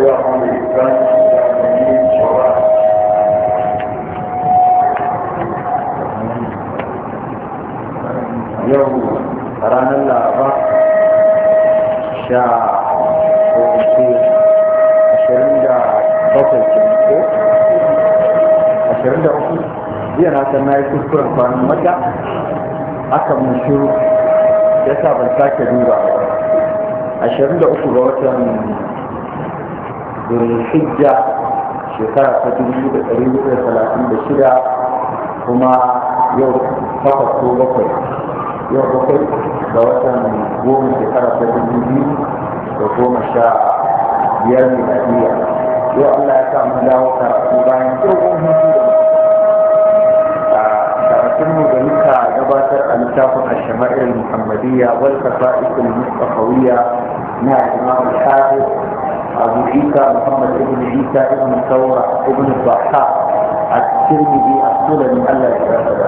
وعلى الإسلام والمسلمين شواء يوم رانا الأعراف شاء ومسير 23 jiya na san na yi kuskuren kwanan mata aka mun shiru ya sa ban sake duba 23 ga watan Zulhijja shekara ta 1436 kuma yau takwas ko bakwai yau bakwai ga watan goma shekara ta 2015 miladiya yau Allah ya sa mun dawo karatu bayan dogon hutu da karatunmu da muka gabatar a littafin al-shama'il muhammadiyya wal qasa'id al-mustafawiyya na imam al-hafiz abu isa muhammad ibn isa ibn thawra ibn dhahha at-tirmidhi as-sulami Allah ya yarda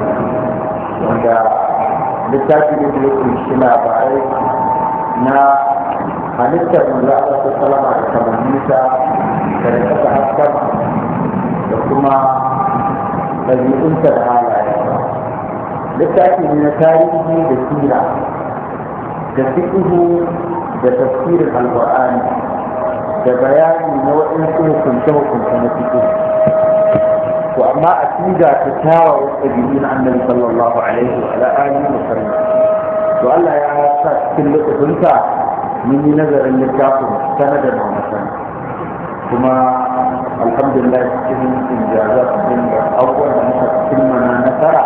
wanda littafin da yake shi labarai na halittar manzo Allah sallama da kamanninsa da rikata haskar da kuma ɗabi'unsa da halayensa littafi ne na tarihi da sira da fiqhu da tafsirin alqur'ani da bayani na waɗansu hukunce-hukunce na fiqhu to amma a siga ta kyawawan ɗabi'u na annabi sallallahu alaihi wa alihi wa sallam to Allah ya sa cikin lokacinsa mun yi nazarin littafin sanadar mamasan kuma alhamdulillah cikin injaza cikin da abubuwan da muka cikin mana nasara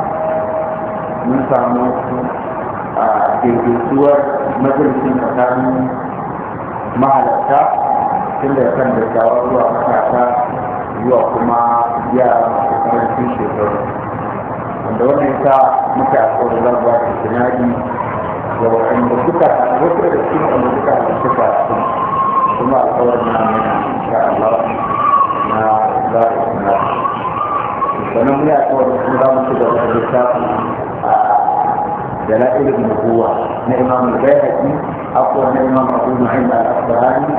mun samu a daidaituwar majalisun tsakanin mahalarta tun da kan dattawa zuwa matasa zuwa kuma yara masu karancin shekaru wanda wannan yasa muka yi alƙawarin zabuwa da sinadi da waɗanda suka wasu da cikin wanda suka suka kuma alƙawarin na mana insha Allah na za a suna sannan mu yi alƙawarin kuma za mu ci gaba da littafin a dala'ilin nubuwa na imam al-bayhaqi akwai na imam abu nu'aym al-asbahani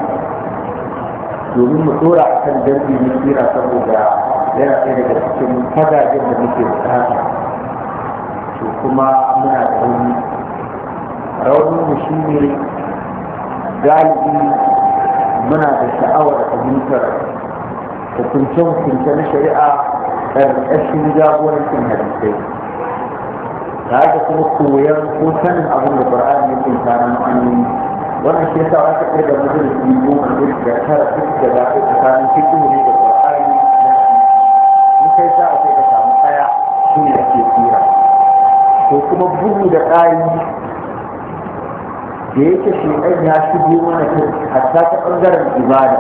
domin mu dora a kan darbi na sira saboda yana ɗaya daga cikin fagagen da muke bukata to kuma muna da wani raunin shi ne galibi muna da sha'awar fahimtar hukunce-hukunce na shari'a ƙarƙashin jagorancin hadisai tare da kuma koyon ko sanin abin da ƙur'ani ya ke tsarin ma'anoni wannan shi yasa aka kai da majalisi goma da tara duk da zaɓe tsakanin fiƙihu ne da ƙur'ani in kai sa a sai ka samu ɗaya shi ne ake tsira to kuma bugu da ƙari da yake shekai ya shigo mana hatta ta ɓangaren ibada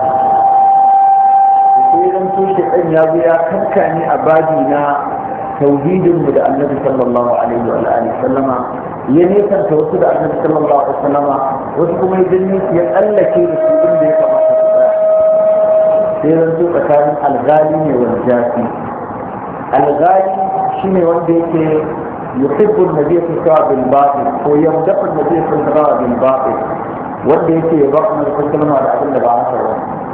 da sai zan so shekai ya zo ya kankane a baji na tauhidinmu da annabi sallallahu alaihi wa alihi sallama ya nesanta wasu da annabi sallallahu alaihi wa sallama wasu kuma ya janyo su ya tsallake da su inda ya kamata su tsaya sai zan so tsakanin alghali ne wal jafi alghali shine wanda yake يحب النبي صلى الله عليه وسلم بالباطل ويمدح النبي صلى الله عليه وسلم بالباطل wanda yake ya ba kuma da sallama da abin da ba haka ba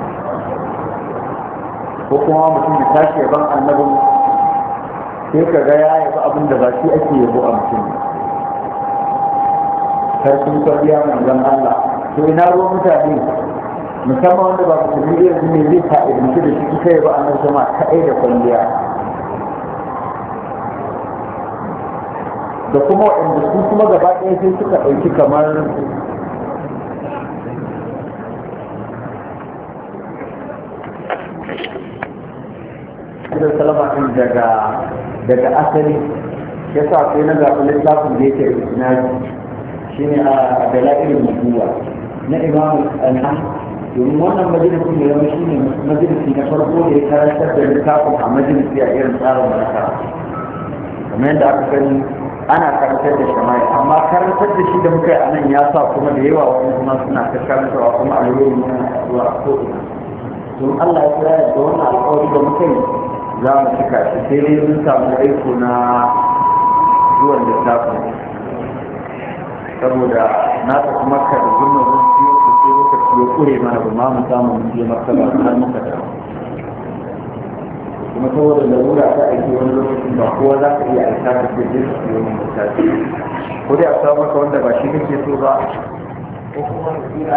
ko kuma mutum ya tashi ya ban annabin sai ka ga ya yaba abin da ba shi ake yabo a mutum karfin kwalliya manzon Allah to ina ruwan mutane musamman wanda ba musulmi yanzu ne zai fa'idanci da shi kai ba annabi sama kaɗai da kwalliya da kuma waɗanda su kuma gaba ɗaya sai suka ɗauki kamar da salama ɗin daga asali ya sa sai na zaɓi littafin da yake isnadi shine a dala'ilin nubuwa na imamu al-an domin wannan majalisi ne zama shine majalisi na farko da ya karantar da littafin a majalisi a irin tsarin malaka kamar yadda aka gani ana karantar da shamai amma karantar da shi da muka yi a nan ya sa kuma da yawa wani kuma suna ta karantarwa kuma a yau ne zuwa ko'ina don Allah ya kira da wannan alƙawari da muka yi za mu cika shi sai dai mun samu aiko na zuwan littafin saboda na tafi makka da zuma zan siyo su sai lokaci ya kure mana ba ma mu samu mun je martaba har muka dawo kuma saboda larura ta aiki wani lokacin ba kowa za ka iya aika ka ce zai su yi wani mutane ko dai a samu maka wanda ba shi kake so ba ko kuma kira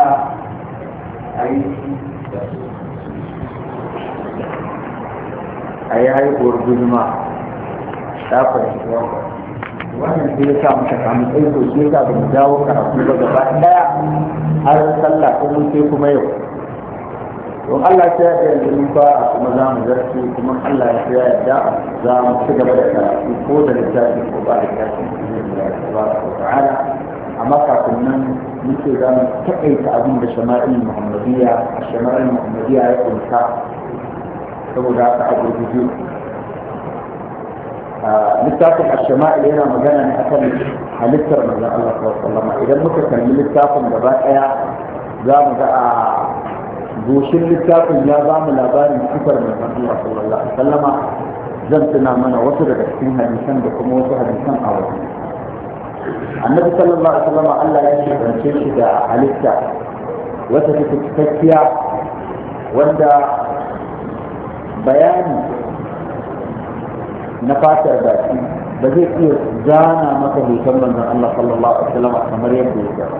a yi haihuwar guduma ta fahimci wannan sai ya sa muka samu tsaiko shi ya sa ba mu dawo karatu ba gaba daya har sallah kuma sai kuma yau don Allah ya yarda yanzu mun fara kuma za mu zarce kuma Allah ya yarda za mu ci gaba da karatu ko da littafi ko ba da littafi tabaraka wa ta'ala amma kafin nan muke za mu taƙaita abin da shama'il muhammadiyya ya kunsa saboda haka a gurguje littafin al-shama'il yana magana ne akan halittar manzon Allah sallallahu alaihi wasallam idan muka kalli littafin gaba daya za mu ga a goshin littafin ya ba mu labarin sifar manzon Allah sallallahu alaihi wasallam zan tuna mana wasu daga cikin hadisan da kuma wasu hadisan a wasu annabi sallallahu alaihi wasallam Allah ya shirance shi da halitta wata take cikakkiya wanda bayani na fatar baki ba zai iya zana maka hoton manzon Allah sallallahu alaihi wasallam kamar yadda ya gaba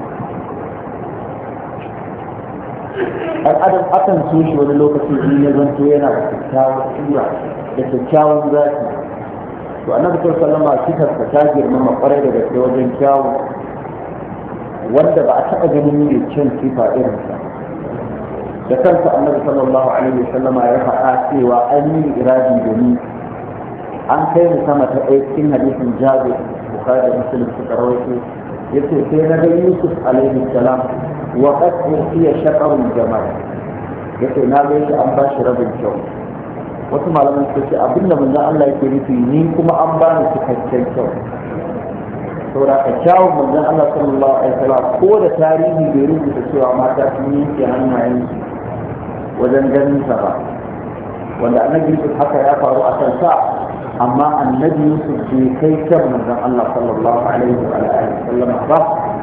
adam akan so shi wani lokaci in ya zanto yana da kyakkyawar sura da kyakkyawan zaki to annabi sallallahu alaihi wasallam ta girmama kwarai da gaske wajen kyawu wanda ba a taɓa ganin mai kyan sifa irinsa da kansa annabi sallallahu alaihi wasallama ya faɗa cewa an yi iradi da ni an kai mu sama ta ɗaya cikin hadisin jabir bukhari da muslim suka rawaito yace sai na ga yusuf alaihi salam wa qad uqiya shaqarun jamal yace na ga shi an ba shi rabin kyau wasu malaman suka ce abinda manzon Allah yake nufi ni kuma an ba ni cikakken kyau saboda ka kyawun manzon Allah sallallahu alaihi wasallam ko da tarihi bai rubuta cewa mata sun yanke hannayensu wajen ganin sa ba wanda annabi Yusuf haka ya faru a kan sa amma annabi Yusuf bai kai kan manzon Allah sallallahu alaihi wa alihi wasallam ba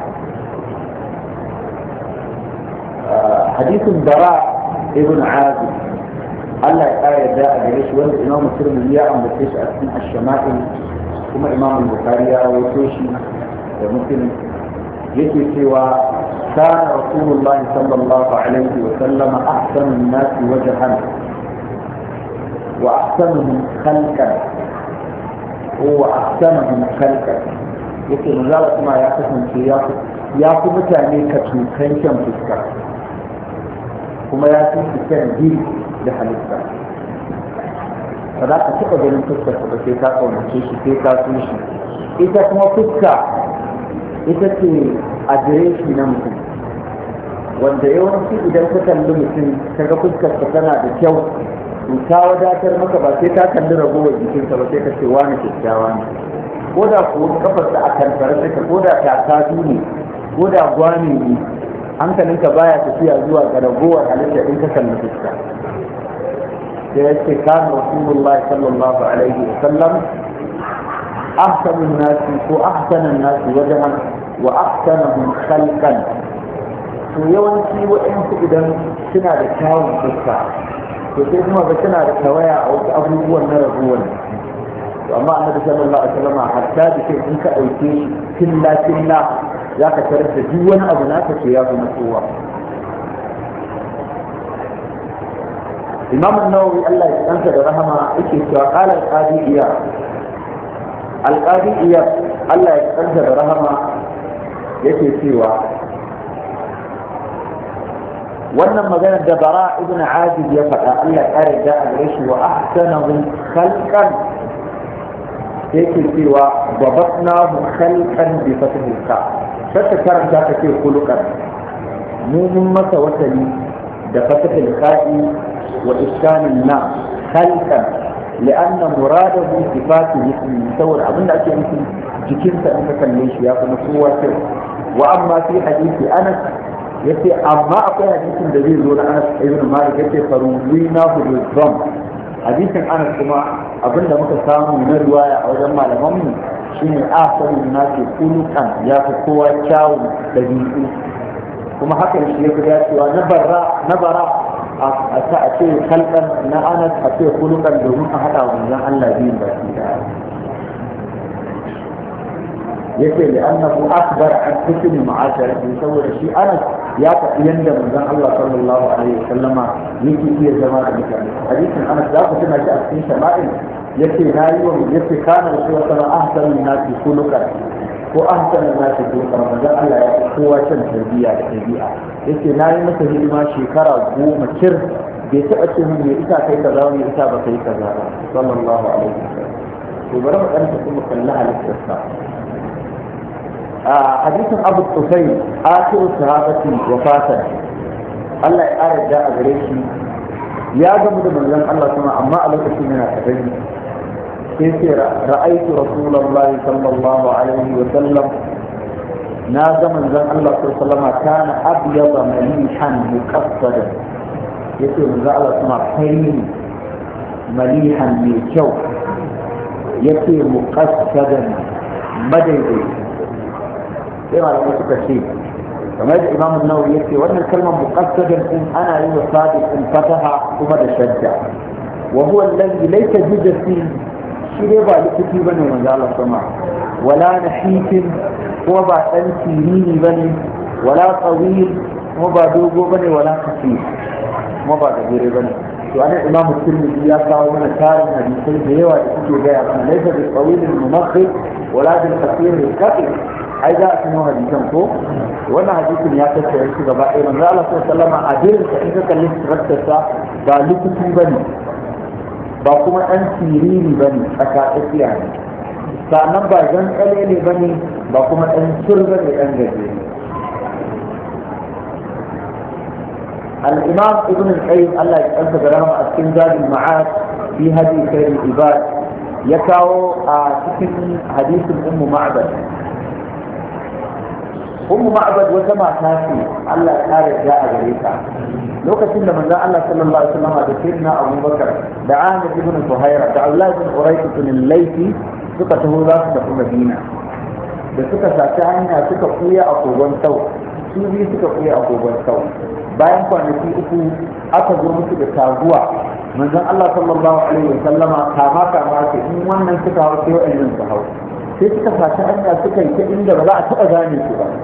hadithun bara ibn azib Allah ya kare da a gare shi wanda Imam Muslim ya ambace shi a cikin ash-shama'il kuma Imam Bukhari ya rawaito shi da Muslim yake cewa كان رسول الله صلى الله عليه وسلم أحسن الناس وجها وأحسنهم خلقا هو أحسنهم خلقا yake manzala kuma ya kasance ya fi mutane ka tukan kyan fuska kuma ya fi kyan jiri da halitta ba za ka taɓa ganin fuskar ba sai ka ƙaunace shi sai ka so shi ita kuma fuska ita ce adireshi na mutum wanda yawanci idan ka kalli mutum kaga fuskarsa tana da kyau to ta wadatar maka ba sai ka kalli ragowar jikinsa ba sai ka ce wani kyakkyawa ne ko da kuwa kafarsa a kankare take ko da takatu ne ko da gwani ne hankalinka baya tafiya zuwa ga ragowar halitta in ka kalli fuska sai ya ce kan rasulullahi sallallahu alaihi wa sallam ahsanun nasi ko ahsanan nasi wajhan wa ahsanahum khalqan to yawanci waɗansu idan suna da kyawun fuska to sai kuma ga suna da tawaya a wasu abubuwan na rabuwan to amma annabi sallallahu alaihi wasallam hatta da kai in ka ɗauke killa killa za ka tarar da duk wani abu naka ce ya fi na kowa imam an-nawawi Allah ya tsanta da rahama yake cewa qala al-qadi iyad al-qadi iyad Allah ya tsanta da rahama yake cewa wannan maganar da bara ibn azib ya faɗa Allah ya kare da a gare shi wa ahsanahu khalqan yake cewa babatnahu khalqan bi fathil ka sai karanta ka ce khuluqan mu mun masa wasali da fathil ka'i wa iskanin na khalqan لأن مراده صفاته يتصور أظن أشياء مثل جكنت أن تكلم شيء يكون قوة وأما في حديث أنس yace amma akwai hadisin da zai zo na Anas ibn Malik yace faruwina bil dham hadisin Anas kuma abinda muka samu na riwaya a wajen malaman mu shine ahsanun nasi khuluqan ya fi kowa kyawun dabi'u kuma hakan shi ya fi dacewa na bara a ce kalkan na anas a ce kulukan domin a haɗa wanzan Allah biyun baki daya yake da annabu akbar an hukumi ma'asharati saboda shi anas ya faɗi yanda manzon Allah sallallahu alaihi wasallama yake iya zama da mutane hadisin anas za ku tuna shi a cikin shama'il yace nayi wa yace kana rasulullahi sallallahu alaihi wasallam ahsanun nasi kulukan ko ahsanun nasi kulukan manzon Allah ya kowa can tarbiyya da tabi'a yace nayi masa hidima shekara 10 kir bai taɓa ce min me isa kai kaza me isa ba kai kaza ba sallallahu alaihi wasallam to bari mu dan tafi mu kalli halittarsa حديث أبو الطفيل آخر الصحابة وفاة الله يقال جاء غريشي يا جمد من ذنب الله سمع أما ألوك من الحبيب كيف رأيت رسول الله صلى الله عليه وسلم نادى من ذنب الله صلى الله عليه وسلم كان أبيض مليحا مكسدا يقول من ذنب الله سمع حين مليحا ميكو يقول مكسدا مديدي sai malamai suka ce kamar da imamu nawawi yake wannan kalmar muqaddadan in ana yi wa sadiq in fataha kuma da shadda wa huwa alladhi laysa jidati shi dai ba likiti bane manzo Allah sama wala nahifin ko ba dan tirini bane wala tawil ko ba dogo bane wala khafif kuma ba gajere bane to anan imamu tirmidhi ya kawo mana tarin hadisai da yawa da suke gaya mana laysa bil tawil al mumakhid wala bil khafif al qati ai za a tuno hadisan ko wannan hadisin ya tattara shi gaba ɗaya manzo Allah sallallahu alaihi wasallam a dirin sa in ka kalli sirarsa ba lukuti bane ba kuma dan siriri bane tsaka tsakiya ne sannan ba zan kalele bane ba kuma dan surga ne dan gaje al-imam ibn al-qayyim Allah ya tsanta da rahama a cikin zadul ma'ad fi hadi khair al-ibad ya kawo a cikin hadisin ummu ma'bad ummu ma'bad wata mata ce Allah ya kare ta a gare ta lokacin da manzon Allah sallallahu alaihi wasallam da sayyidina Abu Bakar da Ahmad ibn Zuhaira da Allah ibn Urayq ibn al-Laythi suka taho za su tafi Madina da suka saci hanya suka kuya a kogon sau su biyu suka kuya a kogon sau bayan kwanaki uku aka zo musu da taguwa manzon Allah sallallahu alaihi wasallama kama ce in wannan suka hau sai wa'annan su hau sai suka saci hanya suka yi ta inda ba za a taɓa gane su ba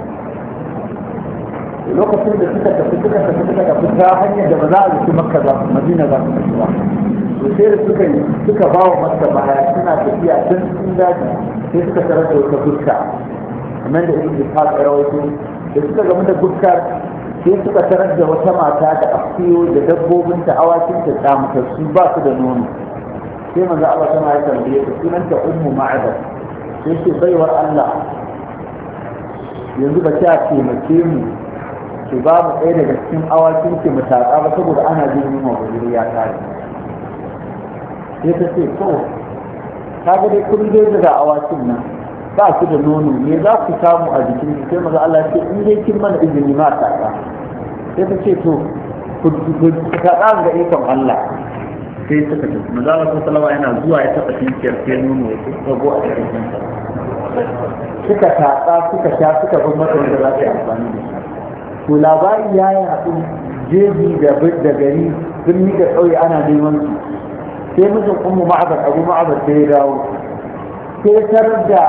lokacin da suka tafi ta hanyar da ba za a zuci makka za su madina za su tafi ba to sai da suka ba wa makka baya suna tafiya tun cikin daji sai suka tarar da wata gurka kamar da ibn ishaq ya rawaito da suka gamu da gurkar sai suka tarar da wata mata da akuyo da dabbobinta awakinta tsamutassu ba su da nono sai manzo Allah sama ya tambaye ta sunanta ummu ma'adat sai ce baiwar Allah yanzu ba ta taimake mu ki ba mu ɗaya daga cikin awakin ki mu tatsa ba saboda ana jin yunwa guri ya kare sai ta ce to ka ga dai kun dai daga awakin nan ba su da nono me za ku samu a jikin ki sai maza Allah ce in dai kin mana izini ma tatsa sai ta ce to ku tatsa ga ikon Allah sai suka tafi maza Allah sallallahu alaihi yana zuwa ya taɓa tinkiyar sai nono ya tsago a cikin kansa suka tatsa suka sha suka bin mata da za ta yi amfani da shi to labari ya yi haɗu jeji da gari birni da ƙauye ana neman su sai mijin ummu ma'abar abu ma'abar sai ya dawo sai tarar da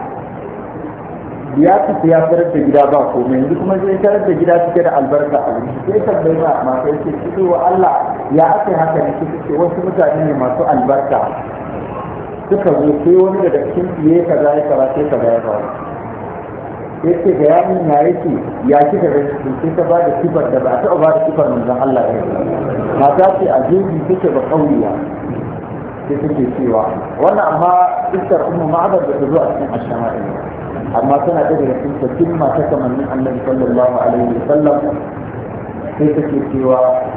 ya tafi ya tarar da gida ba komai yanzu kuma sai tarar da gida cike da albarka a wuri sai tambayi ma masu yake cikin wa Allah ya aka haka ne ce wasu mutane ne masu albarka suka zo sai wani daga cikin fiye kaza ya kaza sai kaza ya faru yace ga yamin ya yake ya kika da shi sai ta ba da sifar da ba ta ba da sifar manzon Allah ya mata ce a jeji take ba kauliya sai take cewa wannan amma iskar ummu ma'abad da ta zo a cikin ashama'il amma tana da daga cikin sakin mata kamannin Annabi sallallahu alaihi wasallam sai take cewa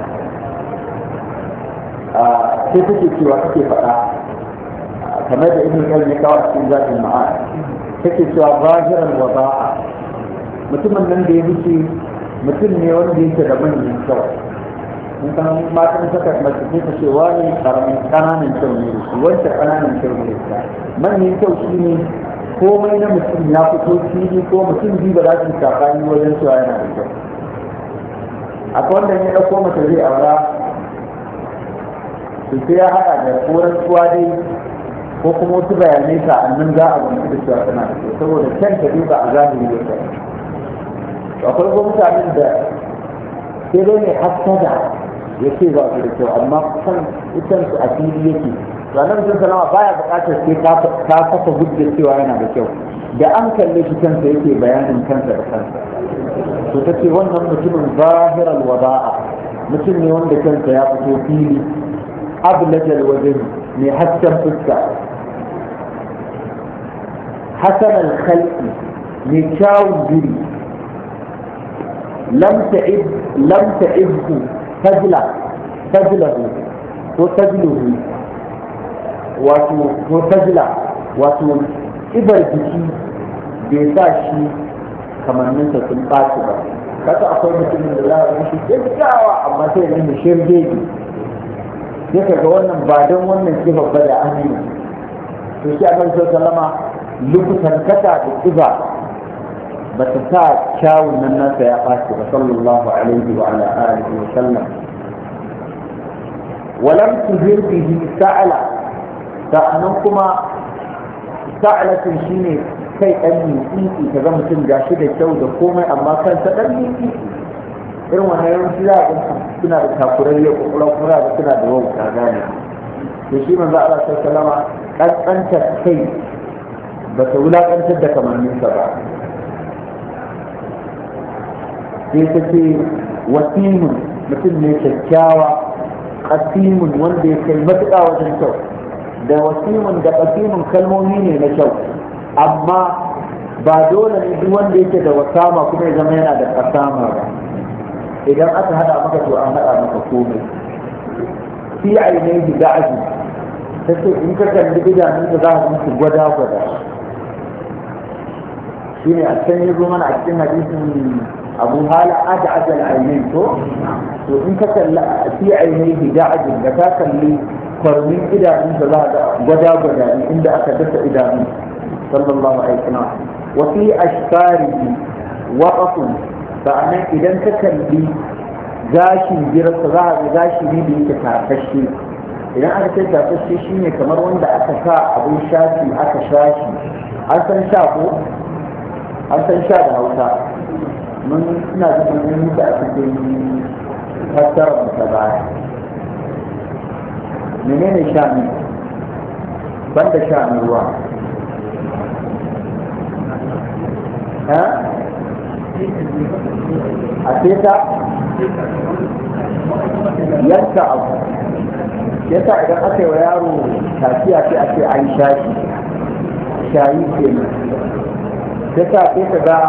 take faɗa kamar da ibn qayyim ya kawo cikin zatin ma'ad take cewa zahiran wa ba'a mutumin nan da ya wuce mutum ne wanda yake da manyan kyau in kan matan saka mace sai ta ce wani kananan kyau ne da shi wancan kananan kyau ne da shi manyan kyau shi ne komai na mutum ya fito fili ko mutum biyu ba za su tsakani wajen cewa yana da kyau akwai wanda ya ɗauko mata zai aura su sai ya haɗa da koran tsuwa dai ko kuma wasu bayanai sa'annan za a gamsu da cewa tana da kyau saboda kyan ta duba a zahiri da kyau. Akwai kuma mutanen da sai dai mai hassada ya ce ba su da kyau amma kusan itan su a fili yake. Ranar sun salama baya buƙatar sai ta kafa hujjar cewa yana da kyau. Da an kalle shi kansa yake bayanin kansa da kansa. To ta ce wannan mutumin zahiral wada'a mutum ne wanda kansa ya fito fili ablajal wajen mai hasken fuska hasan al-khalqi mai kyawun jiri lam ta'ibhu tajlahu ko tajluhu wato tajla wato ibar jiki bai sa shi kamanninsa sun ɓaci ba. Kasa akwai mutumin da za a yi shi kyakkyawa amma sai ya nemi shirgegi sai ka ga wannan ba don wannan kiba ba da amina. To shi annabi sallama lukutan kata da kiba ba ta sa kyawun nan nasa ya ɓaci ba sallallahu alaihi wa ala alihi wa sallam. Walam tuzir bihi sa'ala sa'annan kuma sa'alatin shine kai ɗan mitsitsi ka ga mutum gashi da kyau da komai amma kansa ɗan mitsitsi irin wannan yawanci za a ga suna da takurarriya kokulan kuma da suna da wauta gane to shi manzo Allah sallallahu alaihi ƙanƙantar kai ba ta wulaƙantar da kamanninsa ba sai ta ce wasimun mutum ne kyakkyawa qasimun wanda ya kai matuƙa wajen kyau da wasimun da qasimun kalmomi ne na kyau amma ba dole ne duk wanda yake da wasama kuma ya zama yana da kasama ba idan aka hada maka to an hada maka komai fi ainihi da'aji tace in ka kalli idanun da za ka musu gwada shine a can yazo mana a cikin hadisin Abu Hala ad'aj al-aynain to in ka kalli fi ainihi da'aji da ka kalli kwarmin idanun da za ka gwada inda aka dasa idanun sallallahu alaihi wasallam wa fi ashfarihi waqafun sa'annan idan ka kalli gashin jirarsa za a ga gashi ne da yake tafashe idan aka ce tafashe shine kamar wanda aka sa abin shafi aka shashi an san sha ko an san sha da Hausa mun ina da mun da a cikin fassara ta baya menene sha ne banda sha ne ruwa a teta yanka abu yasa idan aka yi wa yaro tafiya sai a ce an shayi ke nan yasa sai ka ga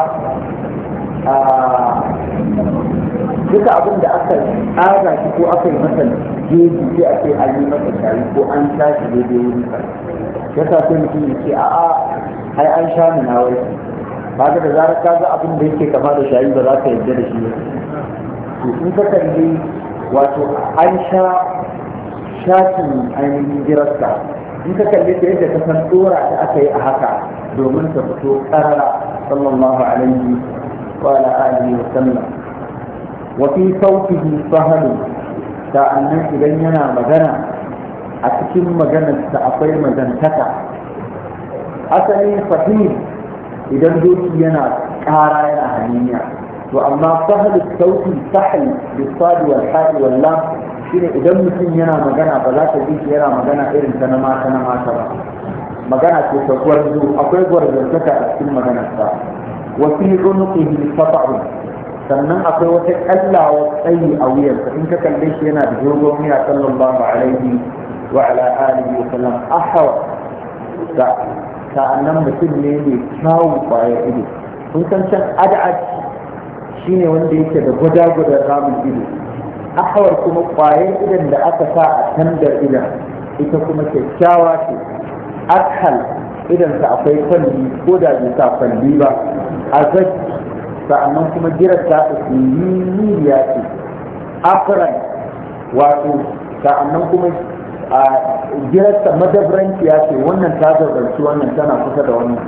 duka abin da aka tsara shi ko aka yi masa jeji sai a ce an yi masa shayi ko an shashi daidai wuri yasa sai mutum ya ce a'a ai an sha ni na wai kaga da zarar ka ga abin da yake kama da shayi ba za ka yarda da shi to in ka kalli wato an sha shatin ainihin jirarsa in ka kalli da yadda ka san dora da aka yi a haka domin ta fito karara sallallahu alaihi wa ala alihi wa sallam wa fi sautihi sahalu sa'annan idan yana magana a cikin maganarsa akwai magantaka asali fahim idan doki yana ƙara yana haniniya to amma sahal sauti sahal bisadi wal hadi wal lam shine idan mutum yana magana ba za ta ji shi yana magana irin ta na mata ba magana ce ta gwarzo akwai gwarzantaka a cikin maganarsa wa fi unuqihi fata'u sannan akwai wata kallawa tsayi a wuyarsa in ka kalle shi yana da dogon wuya sallallahu alaihi wa ala alihi wa sallam ahwa sa'annan mutum ne mai kyawun kwayar ido kun san can ad'ad shine wanda yake da gwada-gwadar ramin ido ahawar kuma kwayar idon da aka sa a tandar idon ita kuma kyakkyawa ce akhal idan sa akwai kwalli ko da bai sa kwalli ba azaj sa'annan kuma jirar ta tsiniya ce afran wato sa'annan kuma a jirarsa madabranci ya ce wannan ta zabarci wannan tana kusa da wannan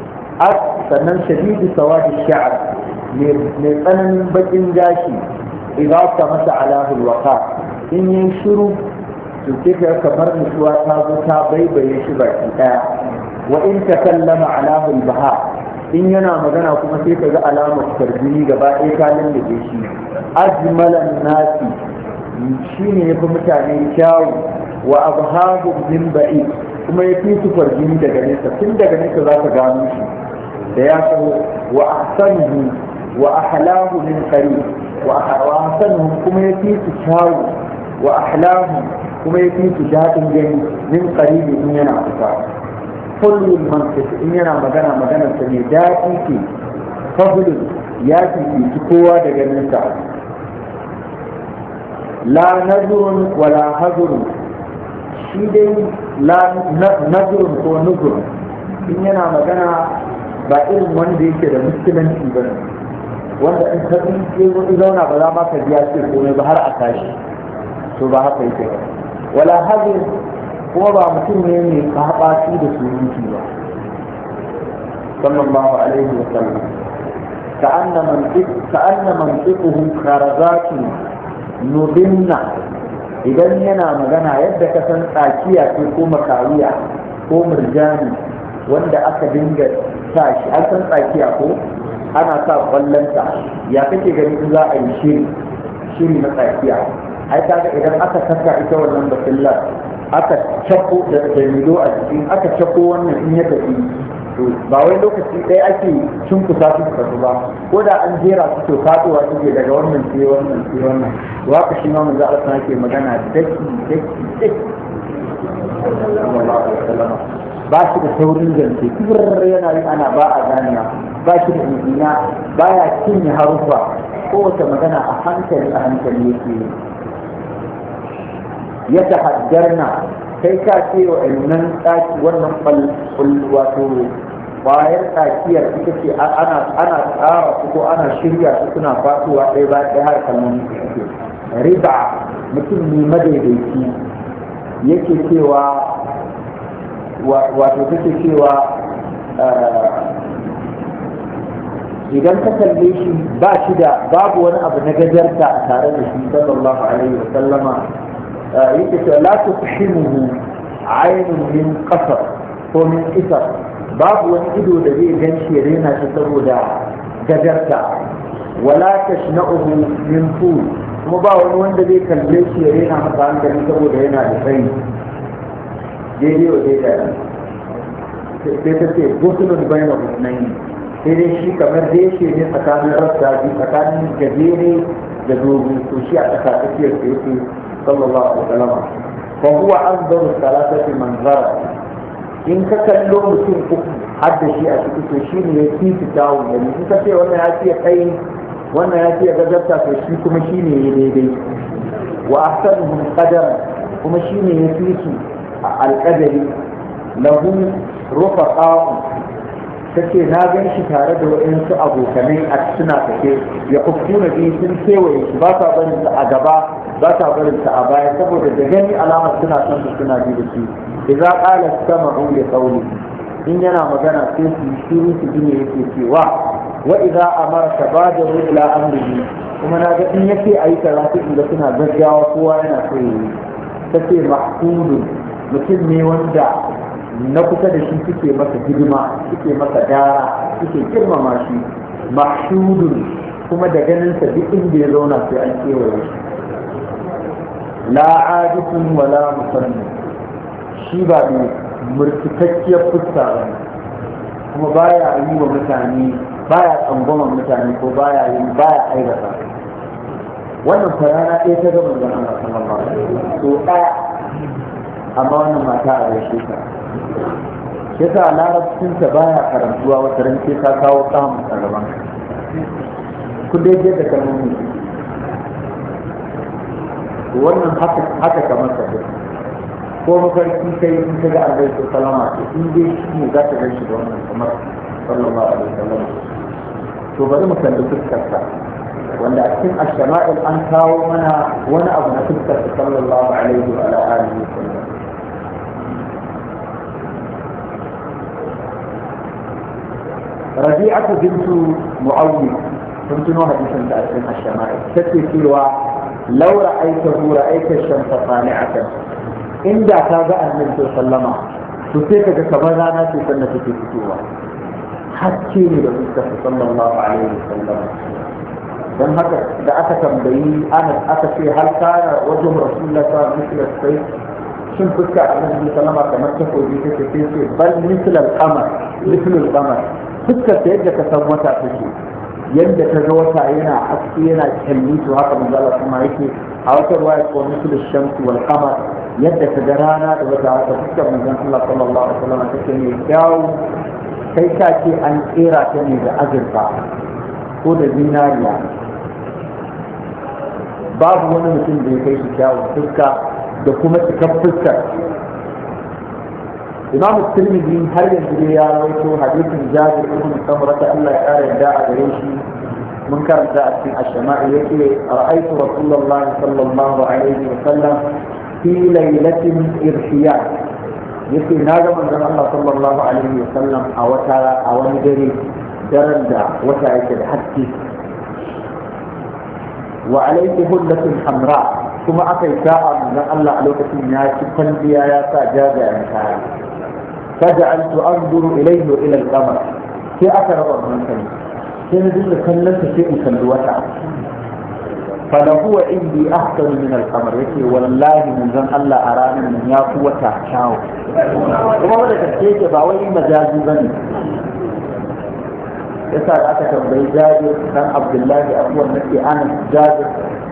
sannan shadidu sawadi sha'ar mai tsananin bakin gashi idza tamasa ala alwaqa in yin shiru to sai ka kamar mutuwa ta zo ta baibaye shi baki daya wa in takallama ala albaha in yana magana kuma sai ka ga alamar tarjini gaba ɗaya ta lallabe shi ajmalan nasi shine yafi mutane kyawu wa abhabu min ba'i kuma ya fi su farjini daga nesa tun daga nesa za ka gano shi da ya so wa ahsanuhu wa ahlahu min qarib wa ahsanuhu kuma ya fi su kyawu wa ahlahu kuma ya fi su daɗin gani min qarib in yana kusa kullum mantiq in yana magana maganar sa ne daɗi ke fadlun ya fi kowa daga nesa la nazrun wala hazrun shi dai nazurin ko nuzurin in yana magana ba irin wanda yake da muskilanci ba ne wanda in ka in zauna ba za ma ka biya ce komai ba har a tashi to ba haka yake ba wala hazin kuma ba mutum ne mai kaɓaci da surutu ba sallallahu alaihi wa sallam ka'anna mantiquhu kharazatun nudinna idan yana magana yadda ka san tsakiya ce ko makariya ko murjani wanda aka dinga sa shi an san tsakiya ko ana sa kwallonta ya kake gani in za a yi shiri na tsakiya ai kaga idan aka saka ita wannan basillar aka cako da mido a cikin aka cako wannan in ya tafi to ba wai lokaci ɗaya ake cunkusa su kasu ba ko da an jera su to faɗuwa suke daga wannan sai wannan sai wannan to haka shi ma manzo Allah yake magana daki ba shi da saurin zance kibir yana yi ana ba a ganiya ba shi da izina baya cinye harufa kowace magana a hankali yake ya tahaddarna kai ka ce wa nan tsaki wannan wato bayar tsakiyar ita ce ana tsara su ko ana shirya su suna fatuwa ɗaya ba ɗaya har kalmomi suke riba mutum ne madaidaici yake cewa wato take cewa idan ka kalle shi ba shi da babu wani abu na gajarta a tare da shi sallallahu alaihi wa sallama yake cewa la tuhimuhu aynun min qasar ko min isar babu wani ido da zai gan shi ya rena shi saboda gajarta wala tashna'uhu min ful kuma ba wani wanda zai kalle shi ya rena masa hankali saboda yana da tsayi daidai wa daidai sai ta ce gusulun bayan husnaini sai dai shi kamar da yake ne tsakanin rasta biyu tsakanin gajere da dogo to shi a tsakiyar da yake sallallahu alaihi wasallam fa huwa anzaru salatati manzara in ka kallo mutum uku har da shi a ciki to shi ne ya fi dawo da in ka ce wannan ya fi kai wannan ya fi gajarta to shi kuma shi ne ya daidai wa ahsanuhum qadaran kuma shi ne ya fi su a alƙadari lahu rufaqa'u take na gan shi tare da waɗansu abokanai a suna take ya kufuna biyu sun kewaye shi ba sa barin sa a gaba ba sa barin sa a baya saboda da gani alamar suna son su suna ji da shi idza qala sama'u li qawli in yana magana sai su shiru su ji yake cewa wa idza amara tabadaru ila amrihi kuma na ga in yake ayi karatu da suna gaggawa kowa yana so yi take mahsudun mutum ne wanda na kusa da shi suke masa hidima suke masa dara suke girmama shi mahshudun kuma da ganinsa duk inda ya zauna sai an kewaye shi la adikun wala musannin shi ba ne murtikakkiyar fuska ba kuma baya yi wa mutane baya tsangwaman mutane ko baya aibata wannan farana ɗaya ta gaba da Allah sallallahu alaihi wasallam to ɗaya amma wannan mata a rashe ta yasa larabcinta baya karantuwa wata ran sai ka kawo samun a gaban ku dai da kalmomi wannan haka kamar ka ko mafarki kai in ka ga Allah ya sallama to in dai shi ne za ka gan shi da wannan kamar sallallahu alaihi wasallam to bari mu kalli fuskarsa wanda a cikin ashama'il an kawo mana wani abu na fuskarsa sallallahu alaihi wa alihi wasallam ربيعة بنت معوذ kun tuno hadisin da cikin ash-shama'i take cewa law ra'aytahu ra'ayta ash-shamsa sani'atan inda ka ga annabi sallama to sai kaga kamar rana ce sannan take fitowa haske ne da fuskar sallallahu alaihi wasallam dan haka da aka tambayi aka ce hal kana wajen rasulullah sallallahu alaihi wasallam shin fuska annabi sallama kamar ta koji take sai bal misl al-qamar fuskar ta yadda ka san wata take yadda ta ga wata yana haske yana kyalli to haka manzo Allah kuma yake a wata ruwaya ko misl ash-shams wal qamar yadda ta ga rana da wata haka fuskar manzo Allah sallallahu alaihi wasallam take ne kyau kai ka ce an tsira ta ne da azurfa ko da zinariya babu wani mutum da ya kai shi kyawun fuska da kuma cikar fuskar imam tirmidhi har yanzu dai ya rawaito hadisin jabir ibn samurah Allah ya kare da a gare shi mun karanta a cikin ash-shama'i yake ra'aytu rasulullahi sallallahu alaihi wa sallam fi laylatin irshiyat yake na ga manzon Allah sallallahu alaihi wa sallam a wani daren da wata yake da haske wa alaihi hullatun hamra kuma aka yi sa'a manzon Allah a lokacin ya ci kwalliya ya sa jajayen kaya فجعلت انظر اليه والى القمر في اثر الرمل sai na dinga kallon ta sai in kalli wata فلهو عندي احسن من القمر yake wallahi manzon Allah a ranar nan ya fi wata kyawu kuma wanda take ba wai majazi bane yasa da aka tambayi Jabir dan Abdullahi abuwan nake Anas Jabir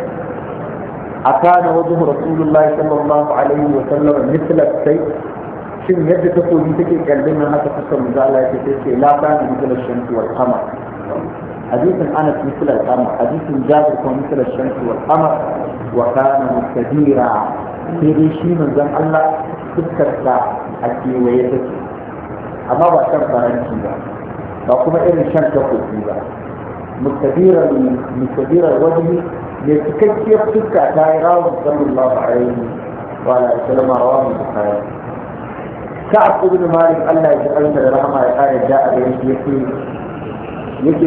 akana wajhu Rasulullahi sallallahu alaihi wa sallam mithla sayf shin yadda takobi take kallon nan haka fuskar manzo Allah yake sai la kana mithla shamsi wal qamar hadithin Anas mithla al qamar hadithin Jabir kuma mithla shamsi wal qamar wa kana mustadira sai dai shi manzon Allah fuskar sa a kewaye take amma ba kan faranci ba kuma irin shan takobi ba mustadira wajhi ne cikakkiyar fuska ta yi rawun sallallahu alaihi wa sallam rawahu bukhari كعب بن مالك الله يجعل له رحمه قال جاء به يكي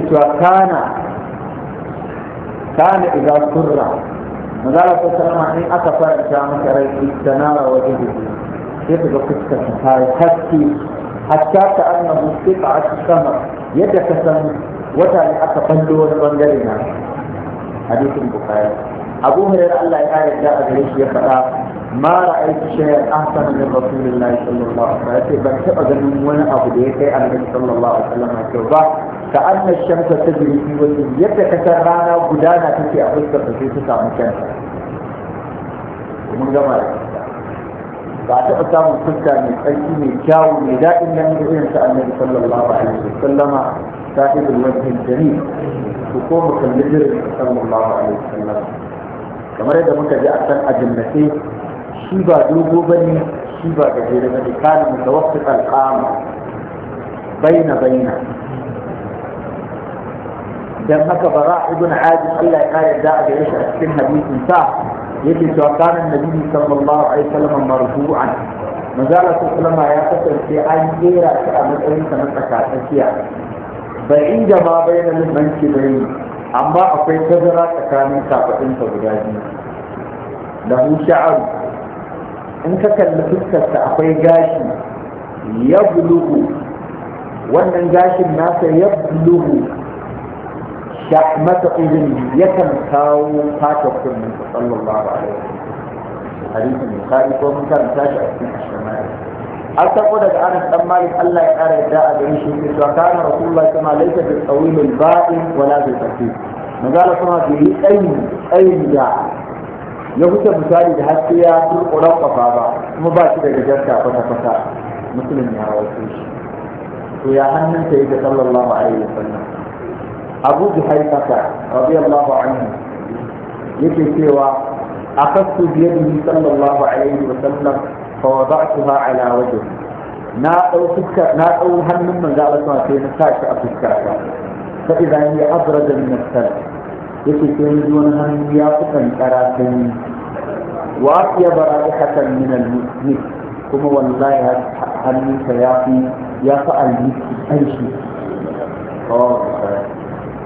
كان اذا سر مازال السلام عليه اكثر جامع رأي استنار وجهه كيف قصة هاي حتى كأنه قطعة السمر يتكسم وتالي أتقلوا ونبنجلنا حديث البخاري أبو هريرة الله يقال جاء به يفعل ما رأيت شيئا أحسن من رسول الله صلى الله عليه وسلم بل تأذن من وانا أبو ديكي النبي صلى الله عليه وسلم يقول كأن الشمس تجري في وجهه يتكسرانا وبدانا تكي أفسر في تسع مكانها ومن جمال بعد أسام الفكة من أجل من كاو نداء لم يؤمن النبي صلى الله عليه وسلم صاحب الوجه الجميل وقوم كاللجر صلى الله عليه وسلم كما يدى مكجاء أجنتين shi ba dogo ba ne shi ba gajere ba ne kana mutawassita alqama baina dan haka bara ibn adi Allah ya kare da a gare shi a cikin hadisin sa yake cewa kana annabi sallallahu alaihi wasallam marfu'an manzala sallallahu ya kasance an jera shi a matsayin sa na tsakatsakiya bai da ma bayyana limanci bai amma akwai tazara tsakanin kafadin sa guda biyu lahu sha'ar in ka kalli fuskarsa akwai gashi ya bulugu wannan gashin nasa ya bulugu shahmata izini yakan kawo fata kunnin sallallahu alaihi wasallam hadisin bukhari ko mun karanta shi a cikin shama'i an tabo daga Anas dan Malik Allah ya kara yadda a gare shi ne cewa kana rasulullahi kuma laysa bil tawil al ba'in wala bil qasir magana kuma bi tsayin da ya wuce misali da haske ya turkuran kafa ba kuma ba shi da gajarta kwata-kwata musulun ya rawaito shi to ya hannunta yake sallallahu alaihi wasallam abu juhaifata radiyallahu anhu yake cewa akastu biyadihi sallallahu alaihi wasallam fa wada'tuha ala wajhi na dau hannun manzo Allah sai na sa shi a fuskata fa idan ya abrada min as-sal yake sai ji wani hannu ya fi kankara sanyi wa ya bara ihatan min al-muslim kuma wallahi hannunsa ya fi almiki ƙarshi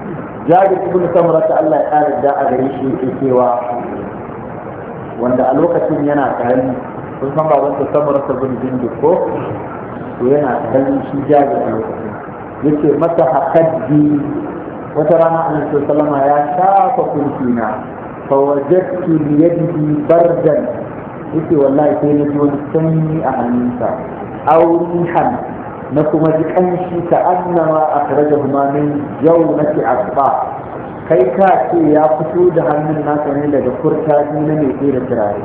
Jabir ibn Samura ta Allah ya kare da a gare shi yake cewa wanda a lokacin yana karami kun san baban sa Samura ta bin Jinduk ko to yana karami shi Jabir a lokacin yake mata hakaddi wata rana Annabi sallallahu alaihi wasallam ya shafa kurkina fa wajadtu bi yadihi bardan yake wallahi sai na ji wani sanyi a hannunsa aurihan na kuma ji kanshi ka annama akhrajahuma min jawnati asba kai ka ce ya fito da hannun nasa ne daga kurtaji na mai tsere turare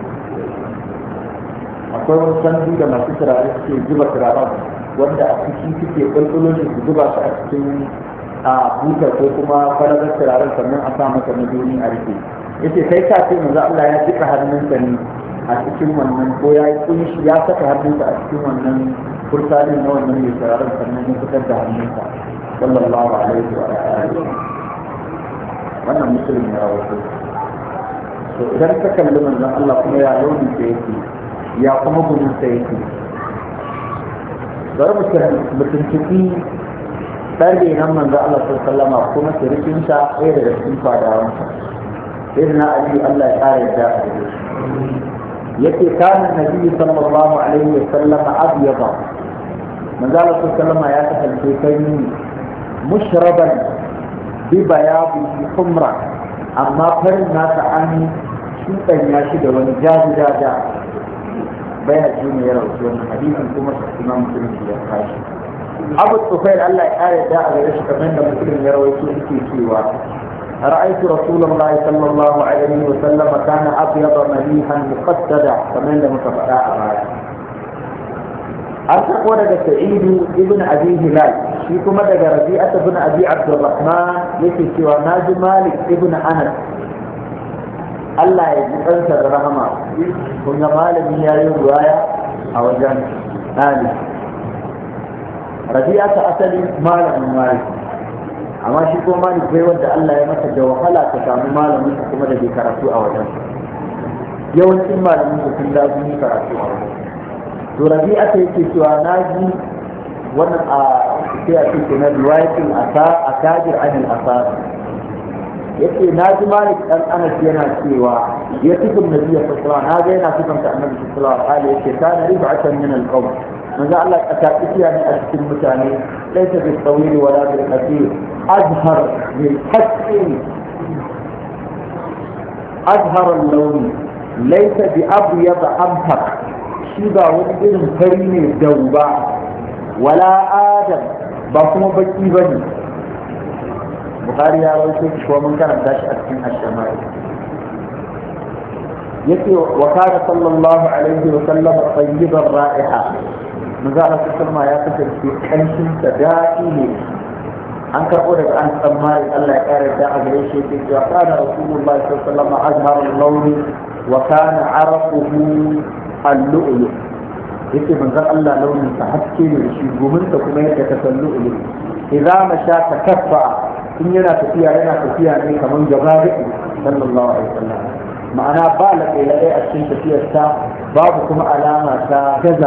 akwai wani sandu da masu turare suke zuba turaren wanda a ciki suke ɓulɓulo su zuba su a cikin a buta ko kuma faragar turaren sannan a sa masa na duni a rike yace kai ka ce manzo Allah ya jika hannunsa ne a cikin wannan ko ya yi kunshi ya saka hannunsa a cikin wannan kurtanin na wannan mai turaren sannan ya fitar da hannunsa sallallahu alaihi wa alihi wannan musulmi ya wato to idan ka kalli manzon Allah kuma ya launi da yake ya kuma gudun sa yake bari mu tuntuɓi ɗarbe nan manzon Allah sallallahu alaihi kuma sirikin sa ɗaya daga cikin fadawansa irin na Ali Allah ya ƙara yadda a gare shi yake kana nabi sallallahu alaihi wa sallam abyada manzon Allah sallallahu alaihi ya kasance kai mushraban ببياض حمرة أما فرنا عن شوطا ياشد والجاجة بيها جون يرى وسوى حديث كما إمام مسلم في الأخراج أبو الطفيل الله قال داء غيرش كمان مسلم يرى وسوى في سوى رأيت رسول الله صلى الله عليه وسلم كان أبيض مليحا مقددا كمان متفقاء معه أنتقل لك سعيد ابن أبي هلال فيكم لك ربيعة ابن أبي عبد الرحمن يكي سوى ناجي مالك ابن أنس الله يجب أنسى الرحمة كنا مالك يا رواية أو جان مالك ربيعة أسلي مالك من مالك أما شيكو مالك بيود الله يمسك وخلا تكامل مالك منك كما لدي كرسو أو جان يوم مالك منك كلا بني كرسو أو جان to rabi'a ta yake cewa na ji wannan a sai a cikin na riwayatin akajir anil asar yace na ji malik dan anas yana cewa ya cikin nabiya sallallahu na ga yana cikin ta annabi sallallahu alaihi yace kana rib'atan min al-qawm manzo Allah ka tafiya ne a cikin mutane laysa bi tawil wala bil qasir azhar bil haqqi azhar al-lawn laysa bi abyad amhaq shi ba wani irin fari ne dau ba wala adam ba kuma baki ba ne bukari ya rawaito shi ko mun karanta shi a cikin ashamai yake wa kana sallallahu alaihi wa sallam tayyiban ra'iha manzo Allah sallallahu ya kasance kanshin sa daɗi ne an karɓo daga an tsammari Allah ya kare da a gare shi yake cewa kana rasulullahi sallallahu alaihi wa sallam azhar al-lawn wa kana araquhu al-lu'lu yake manzon Allah launin sa haske ne shi gumin sa kuma yadda ka san lu'lu idan masha takaffa in yana tafiya ne kamar gaba da sallallahu alaihi wasallam ma'ana ba la kai a cikin tafiyar sa babu kuma alama ta gaza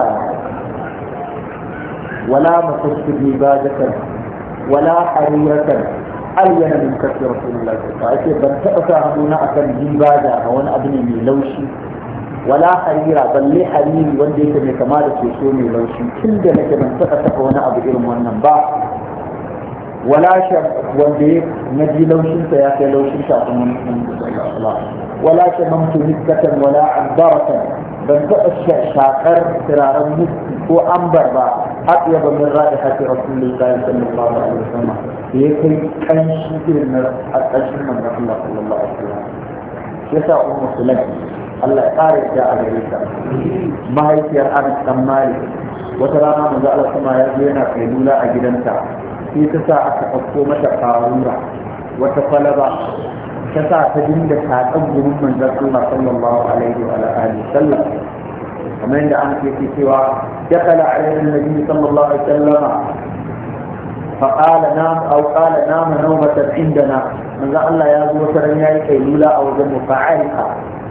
wala masjidi badatan wala hariratan ayyana min kasri rasulullahi sallallahu alaihi wasallam ban taɓa sa hannuna akan jibada a wani abu ne mai laushi wala harira balle hariri wanda yake mai kama da soso mai laushi tun da nake ban taɓa wani abu irin wannan ba wala sham wanda ya naji laushinsa ya kai laushin shafin wala shamamtu miskatan wala ambaratan ban taɓa shakar turaren miski ko ambar ba haɗiya ba min raɗi hati rasulullahi sallallahu alaihi wasallam da ya kai ƙanshi irin na ƙarshen manzon Allah sallallahu alaihi wasallam shi yasa ummu sulaim Allah ya ƙara yadda a gare ta mahaifiyar Anas dan Malik wata rana manzo Allah kuma ya zo yana kailula a gidanta sai ta sa aka ɗauko mata ƙarura wata kwalaba ta sa ta dinga tatsan gurin manzon Allah sallallahu alaihi wa alihi sallam kamar yadda an ce cewa dakala alaihi annabi sallallahu alaihi wasallam فقال نام أو قال نام نومة عندنا من ذا الله يا أبو بكر يا كيلولا أو ذم فعالها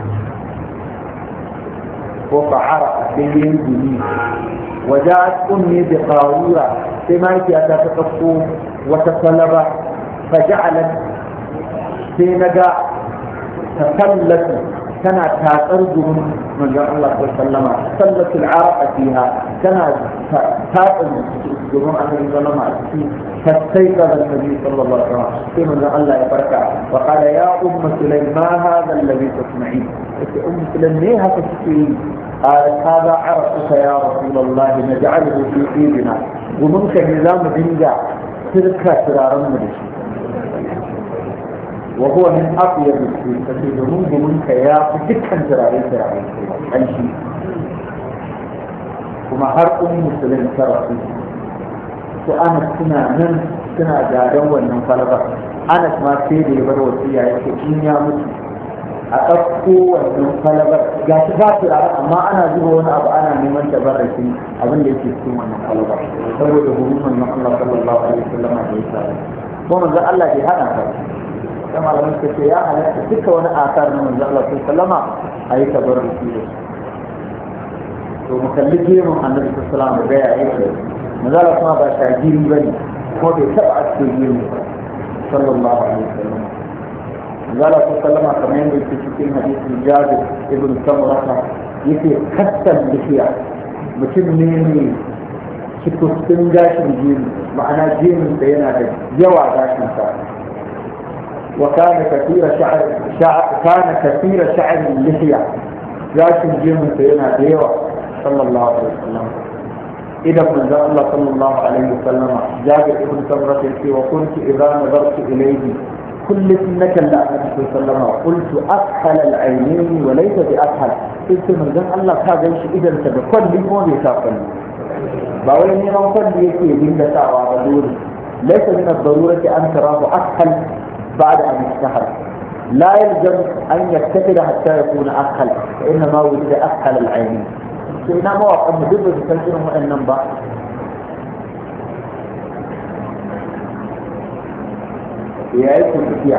وفعرق باليمين وجاءت أمي بقارورة سمعت أتتقفوا وتصلب faja'alat sai naga tasallatu tana tatsar gumin manzon Allah sallallahu alaihi wasallam sallatul araqa fiha tana tatsar gumin annabi sallallahu alaihi wasallam فاستيقظ النبي صلى الله عليه وسلم ثم الله يبركع وقال يا سليم ما هذا الذي تصنعين سليم ليه تسكين قالت هذا عرقك يا رسول الله نجعله في ايدنا ومنك نظام دنجا تركا سرارا مدشي وهو من اطيب الشيء فسيد منك يا تكن سراري انشي وما هر سليم سرقي to Anas suna gadon wannan falabar. Anas ma sai da ya bar wasiya yake in ya mutu a ɗauko wannan falabar ga shi za su rara amma ana zuba wani abu ana neman tabarrakin abin da yake cikin wannan falabar saboda hukumar na Allah sallallahu alaihi wasallam da ya sa ko manzo Allah bai hada ka sai malamin suka ce ya halatta duka wani asar na manzo Allah sallallahu alaihi wasallam a yi tabarruki da to mu kalli gemun annabi sallallahu alaihi wasallam da ya yi mazala kuma ba shagiri ba ne ko bai taɓa a cikin gini sallallahu alaihi wasallam mazala ko sallama kamar yadda yake cikin hadisin jabir ibn samurata yake kastan lafiya mutum ne mai cikakken gashin gini ma'ana ginin da yana da yawa gashin sa wa kana kathira sha'r lafiya gashin ginin da yana da yawa sallallahu alaihi wasallam إذا من ذا الله صلى الله عليه وسلم جابر ابن سمرة وكنت إذا نظرت إليه كل سنك لا النبي صلى الله عليه وسلم قلت أكحل العينين وليس بأكحل قلت من ذا الله هذا الشيء إذا تبقل لي مو بيتاقل باولني نوصل ليكي بين دساوى بدور ليس من الضرورة أن تراه أكحل بعد أن يستحل لا يلزم أن يكتفل حتى يكون أكحل فإنما وجد أكحل العينين sai na mawaƙan mu duk da san irin waɗannan ba ya yi kurkukiya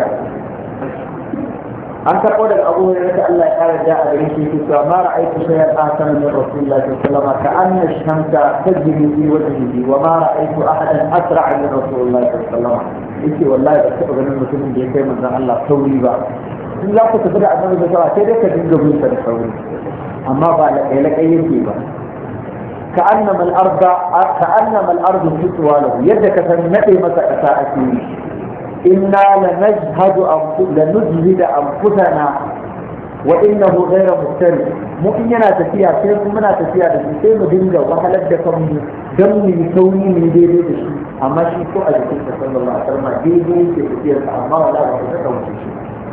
an karɓo daga abu ne da Allah ya ƙara da a gare shi ke cewa ma ra'aytu shay'an ahsana min rasulillahi sallallahu alaihi wasallam ka anna ash-shamsa tajri fi wajhihi wa ma ra'aytu ahadan asra'a min rasulillahi sallallahu alaihi wasallam yace wallahi ba taɓa ganin mutumin da ya kai manzon Allah sauri ba in za ku tafi da annabi sallallahu alaihi wasallam sai dai ka dinga bin sa da sauri amma ba laƙai yake ba ka'annama al-ardu tutwa lahu yadda ka san nade masa ƙasa ake yi inna lanujhidu anfusana wa innahu ghayra muftari mu in yana tafiya sai kuma muna tafiya da shi sai mu dinga wahalar da kanmu dan mu yi sauri mu daidai da shi amma shi ko a jikin sa sallallahu alaihi wasallam daidai yake tafiyar sa amma wala ba ta dauke shi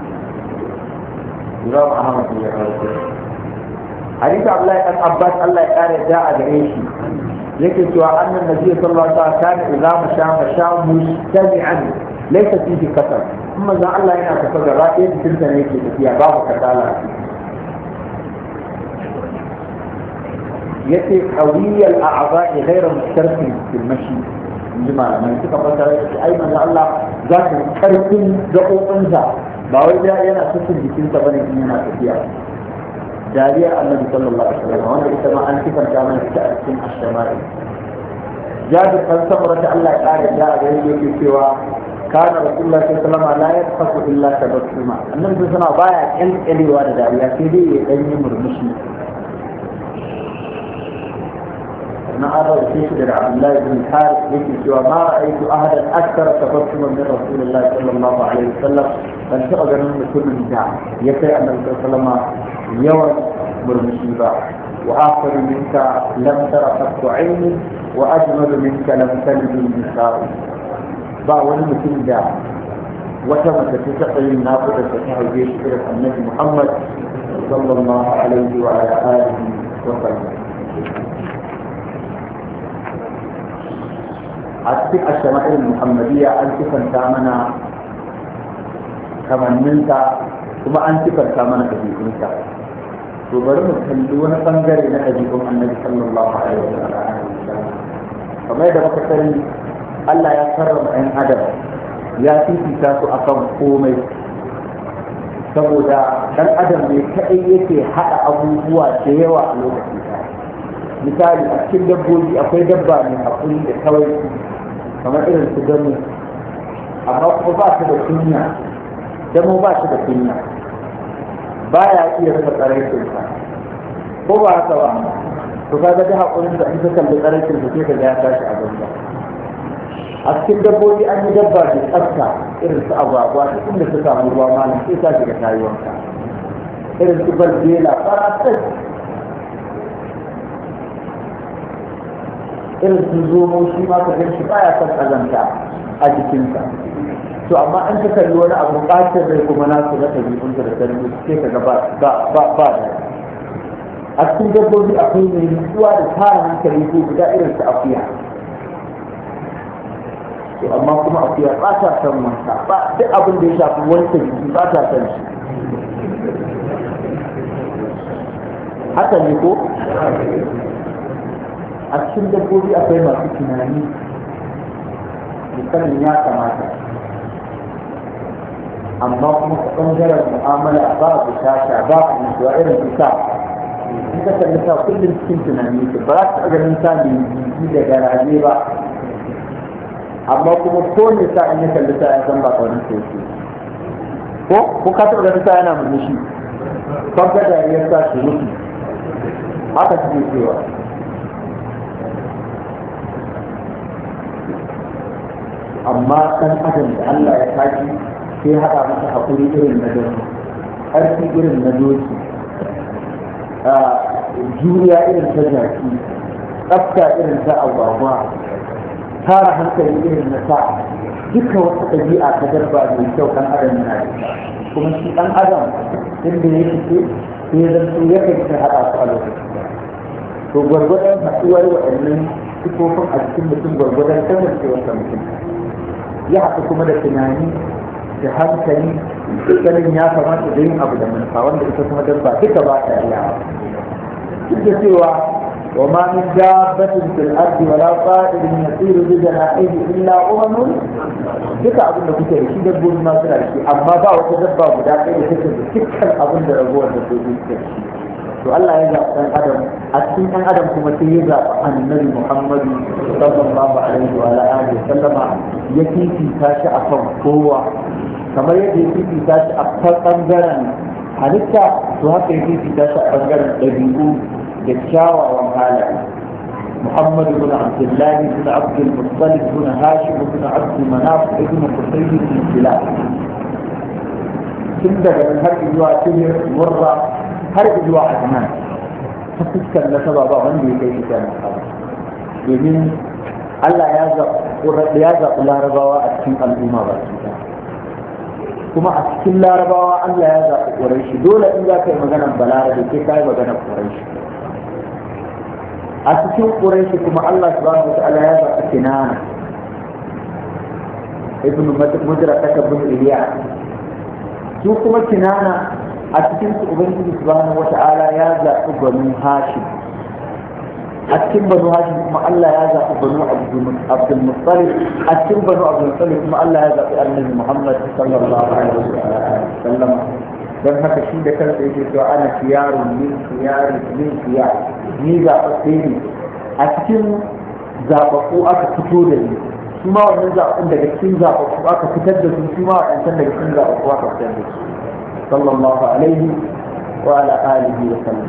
Imam Ahmad ya rawaito حديث عبد الله بن عباس الله يقال جاء بعيشي يكتب أن النبي صلى الله عليه وسلم كان إذا مشى مجتمعا ليس فيه كسر ثم إذا الله هنا كسر رأيه تلك نيكي فيها باب كتالة يكتب قوي الأعضاء غير مشترك في المشي جماعة ما يكتب أيضا الله ذات كرب دقوق انزا باوي هنا كسر بكين تبني هنا فيها جارية النبي صلى الله عليه وسلم وانا إتما أنتفا كامل تأسين الشمائل جابر قد سمرت الله تعالى جاء بيجي في سوى كان رسول الله صلى الله عليه وسلم لا يبخس إلا تبسما النبي صلى الله عليه وسلم بايع إلي وانا جارية كذي يتنمي مرمشي أنا أرى الشيخ عبد الله بن الحارث يجي سوى ما رأيت أحدا أكثر تبسما من رسول الله صلى الله عليه وسلم فانشأ من كل نجاح يكي النبي صلى الله عليه وسلم يوم مرمشيبا وآخر منك لم تر قط عيني وأجمل منك لم تلد النساء باول مثل دا وكما تتقي الناقضة تتحجيش إلى النبي محمد صلى الله عليه وعلى آله وسلم أتبع الشمائل المحمدية أنتفا كامنا كمن منك ثم أنتفا كامنا كذلك to bari mu kalli wani bangare na ɗabi'un annabi sallallahu alaihi wa sallam kamar da muka sani Allah ya karrama ɗan adam ya fifita su akan komai saboda ɗan adam ne kaɗai yake haɗa abubuwa da yawa a lokaci ɗaya misali a cikin dabbobi akwai dabba mai haƙuri da kawai kamar irin su gani amma kuma ba shi da kunya damo ba shi da kunya baya iya rufe tsaraikinsa ko ba haka ba to kaga da haƙurin da in ka kalli tsaraikin da sai ka ga ya tashi a banza a cikin dabbobi an yi dabba da tsafta irin su agwagwa duk inda su samu ruwa malam sai ta shiga tayi wanka irin su balbela faratas irin su zomo shi ma ka gan shi baya son ƙazanta a jikinsa to amma an ka kalli wani abu ɓacin rai kuma na su rasa jikinsa da sarki sai ka ga ba da a cikin dabbobi akwai mai nutsuwa da fara hankali ko guda irin su akuya to amma kuma akuya ba ta son wanta ba duk abin da ya shafi wanta jiki ba ta son shi haka ne ko a cikin dabbobi akwai masu tunani musamman ya kamata amma kuma ta ɓangaren mu'amala ba bushasha ba a mutuwa irin bisa in ka kalli sa kullum cikin tunani ba za ta ganin sa mai jiki da garaje ba amma kuma ko ne sa in ya kalli sa ya san ba kawai sosai ko ka taɓa ganin sa yana murmushi kwamfa dariyar sa shi mutu haka suke cewa amma ɗan adam da Allah ya tashi sai haɗa masa haƙuri irin na doki ƙarfi irin na doki juriya irin ta jaki tsafta irin ta agwagwa tara hankali irin na sa duka wata ɗabi'a ta darba mai kyau ɗan adam yana da kuma shi ɗan adam inda ya fice sai zan so ya kai ta haɗa su a lokaci to gwargwadon haɗuwar waɗannan sifofin a cikin mutum gwargwadon kasancewarsa mutum ya haɗu kuma da tunani da hankali sanin ya kamata da yin abu da manufa wanda ita kuma dabba duka ba ta iya duk da cewa wa ma min dabbatin fil ardi wala ta'irin yasiru bi janahihi illa umamun duka abin da kuke da shi dabbobi ma suna da shi amma ba wata dabba guda ɗaya da take da dukkan abin da ragowar dabbobi suke da shi to Allah ya zaɓi ɗan adam a cikin ɗan adam kuma sai ya zaɓi annabi Muhammadu sallallahu alaihi wa alihi wa sallama ya fifita shi a kan kowa kamar yadda ya fifita shi a kan ɓangaren halitta to haka ya fifita shi a ɓangaren ɗabi'u da kyawawan halaye محمد بن عبد الله بن عبد المطلب بن هاشم بن عبد مناف بن قصي بن كلاب ثم daga har zuwa tibir murra har zuwa adnan ta fuskar nasaba ba wanda ya kai shi kan domin Allah ya zaɓi larabawa a cikin al'umma ba su kuma a cikin larabawa Allah ya zaɓi ƙuraishi dole in za ka yi maganar balarabe sai ka yi maganar ƙuraishi a cikin ƙuraishi kuma Allah subhanahu wa ta'ala ya zaɓi kinana ibn mudra takabun iliya su kuma kinana a cikin su ubangiji subhanahu wa ta'ala ya zaɓi banu hashim a cikin banu hashim kuma Allah ya zaɓi banu abdul muttalib a cikin banu abdul muttalib kuma Allah ya zaɓi annabi Muhammad sallallahu alaihi wa sallam don haka shi da kansa yake cewa ana khiyarun min khiyar ni zaɓaɓɓe ne a cikin zaɓaɓɓu aka fito da ni su ma wannan zaɓaɓɓun daga cikin zaɓaɓɓu aka fitar da su ma waɗancan daga cikin zaɓaɓɓu aka fitar da su sallallahu alaihi wa ala alihi wa sallam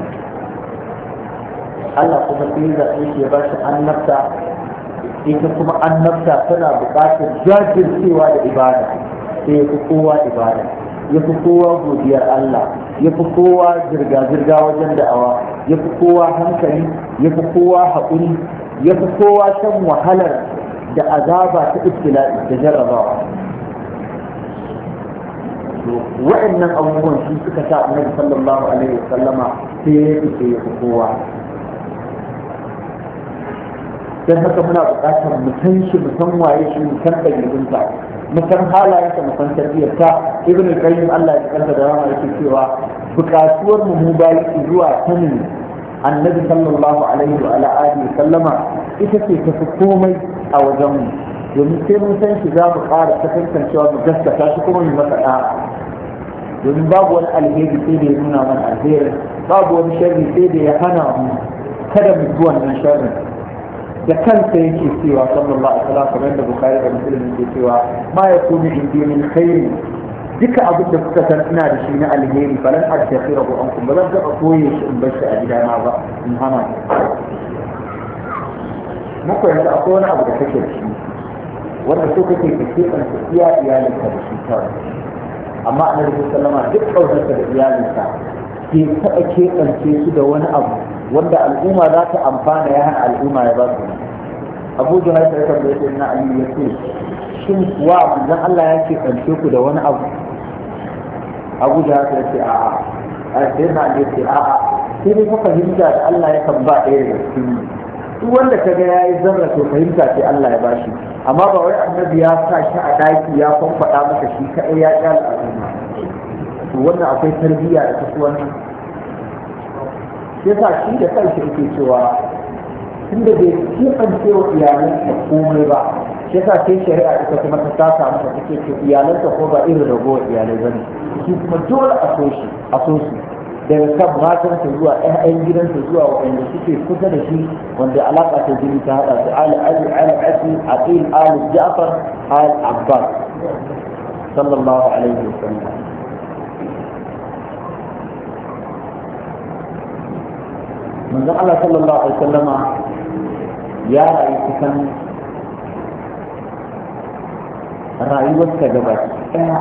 Allah kuma sai zaɓe shi ya ba shi annabta ita kuma annabta tana buƙatar jajircewa da ibada sai ya fi kowa ibada ya fi kowa godiyar Allah ya fi kowa zirga-zirga wajen da'awa ya fi kowa hankali ya fi kowa haƙuri ya fi kowa shan wahalar da azaba ta ibtila'i da jarrabawa wa'annan abubuwan shi suka sa annabi sallallahu alaihi wasallama sai ya fi kowa don haka muna buƙatar mu san shi mu san waye shi mu san ɗabi'unsa mu san halayensa mu san tarbiyyarsa ibn al-qayyim Allah ya karanta da rama yake cewa buƙatuwar mu bayi zuwa sanin annabi sallallahu alaihi wa alihi sallama ita ce tafi komai a wajen mu domin sai mun san shi za mu ƙara kasancewa mu gaskata shi kuma mu masa ɗa'a domin babu wani alheri sai da ya nuna mana alheri babu wani sharri sai da ya hana mu kada mu ji wannan sharrin da kansa yake cewa sallallahu alaihi wasallam kamar da Bukhari da Muslim yake cewa ma yakunu indi min khairi duka abin da kuka san ina da shi na alheri falan addakhirahu ankum ba zan taɓa koye shi in bar shi a gidana ba in hana muku yanzu akwai wani abu da kake da shi wanda so kake ka keɓanta iya iyalinka da shi kawai amma annabi sallama duk ƙaunarsa da iyalinsa ke taɓa keɓance su da wani abu wanda al'umma za ta amfana ya hana al'umma ya ba su abu jihar da ya tambaye sai na aliyu ya ce shin kuwa manzon Allah ya keɓance ku da wani abu abu jihar ya ce a'a a sai na aliyu ya ce a'a sai dai ka fahimta da Allah ya kan ba ɗaya daga cikin duk wanda ka ga yayi zarra to fahimta ce Allah ya bashi amma ba wai annabi ya sa shi a daki ya kwamfada maka shi kaɗai ya ƙyale al'umma to wannan akwai tarbiyya da ta wannan yasa shi da kanshi yake cewa tunda bai kifance wa iyalansa komai ba shi yasa sai shari'a ita kuma ta saka masa take ce iyalansa ko ba irin ragowar iyalai bane shi kuma dole a so shi a so su daga kan matansa zuwa ƴaƴan gidansa zuwa waɗanda suke kusa da shi wanda alaƙa ta jini ta haɗa su ali abi ali asi aqil ali ja'far al abbas sallallahu alaihi wasallam manzon Allah sallallahu alaihi wasallama ya rayu kusan rayuwarsa gaba ɗaya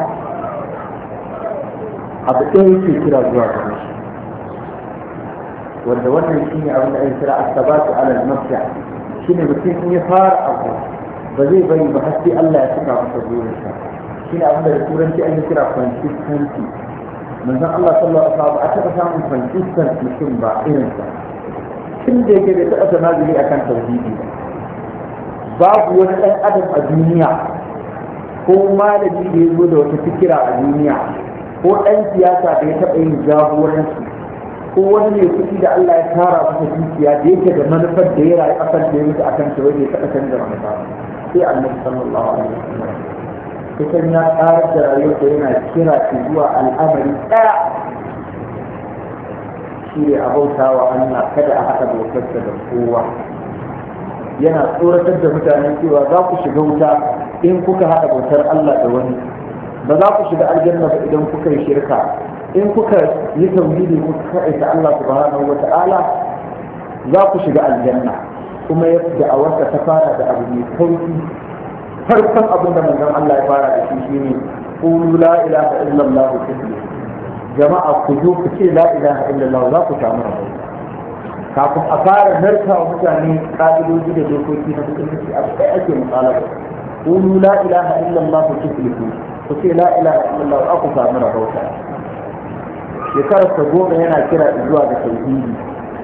abu ɗaya yake kira zuwa gare shi wanda wannan shi ne abin da ake kira asabatu ala al-mabda shi ne mutum in ya fara abu ba zai bari ba har sai Allah ya saka masa burinsa shi ne abin da turanci ake kira consistency manzon Allah sallallahu alaihi wasallam a taɓa samun consistent mutum ba irinsa tun da yake bai taɓa tanazuli akan tauhidi ba babu wani ɗan adam a duniya ko malami da ya zo da wata fikira a duniya ko ɗan siyasa da ya taɓa yin jagoranci ko wani mai kuɗi da Allah ya tara masa dukiya da yake da manufar da ya rayu akan da ya mutu akan ta wanda ya taɓa canza manufa sai annabi sallallahu alaihi wasallam kusan ya ƙarar da rayuwarsa yana kira shi zuwa al'amari ɗaya shi ne a bauta wa Allah kada a haɗa bautarsa da kowa yana tsoratar da mutane cewa za ku shiga wuta in kuka haɗa bautar Allah da wani ba za ku shiga aljanna ba idan kuka yi shirka in kuka yi tauhidi kuka kaɗaita Allah subhanahu wa ta'ala za ku shiga aljanna kuma yadda a wanda ta fara da abu mai sauki farkon abin da manzon Allah ya fara da shi shine qulu la ilaha illallah tuflihu jama'a ku zo ku ce la ilaha illallah za ku samu rabo kafin a fara narka wa mutane ka'idoji da dokoki na musulunci a kai ake musalaba qulu la ilaha illallah tuflihu ku ce la ilaha illallah za ku samu rabo shekarar ta 10 yana kira zuwa ga tauhidi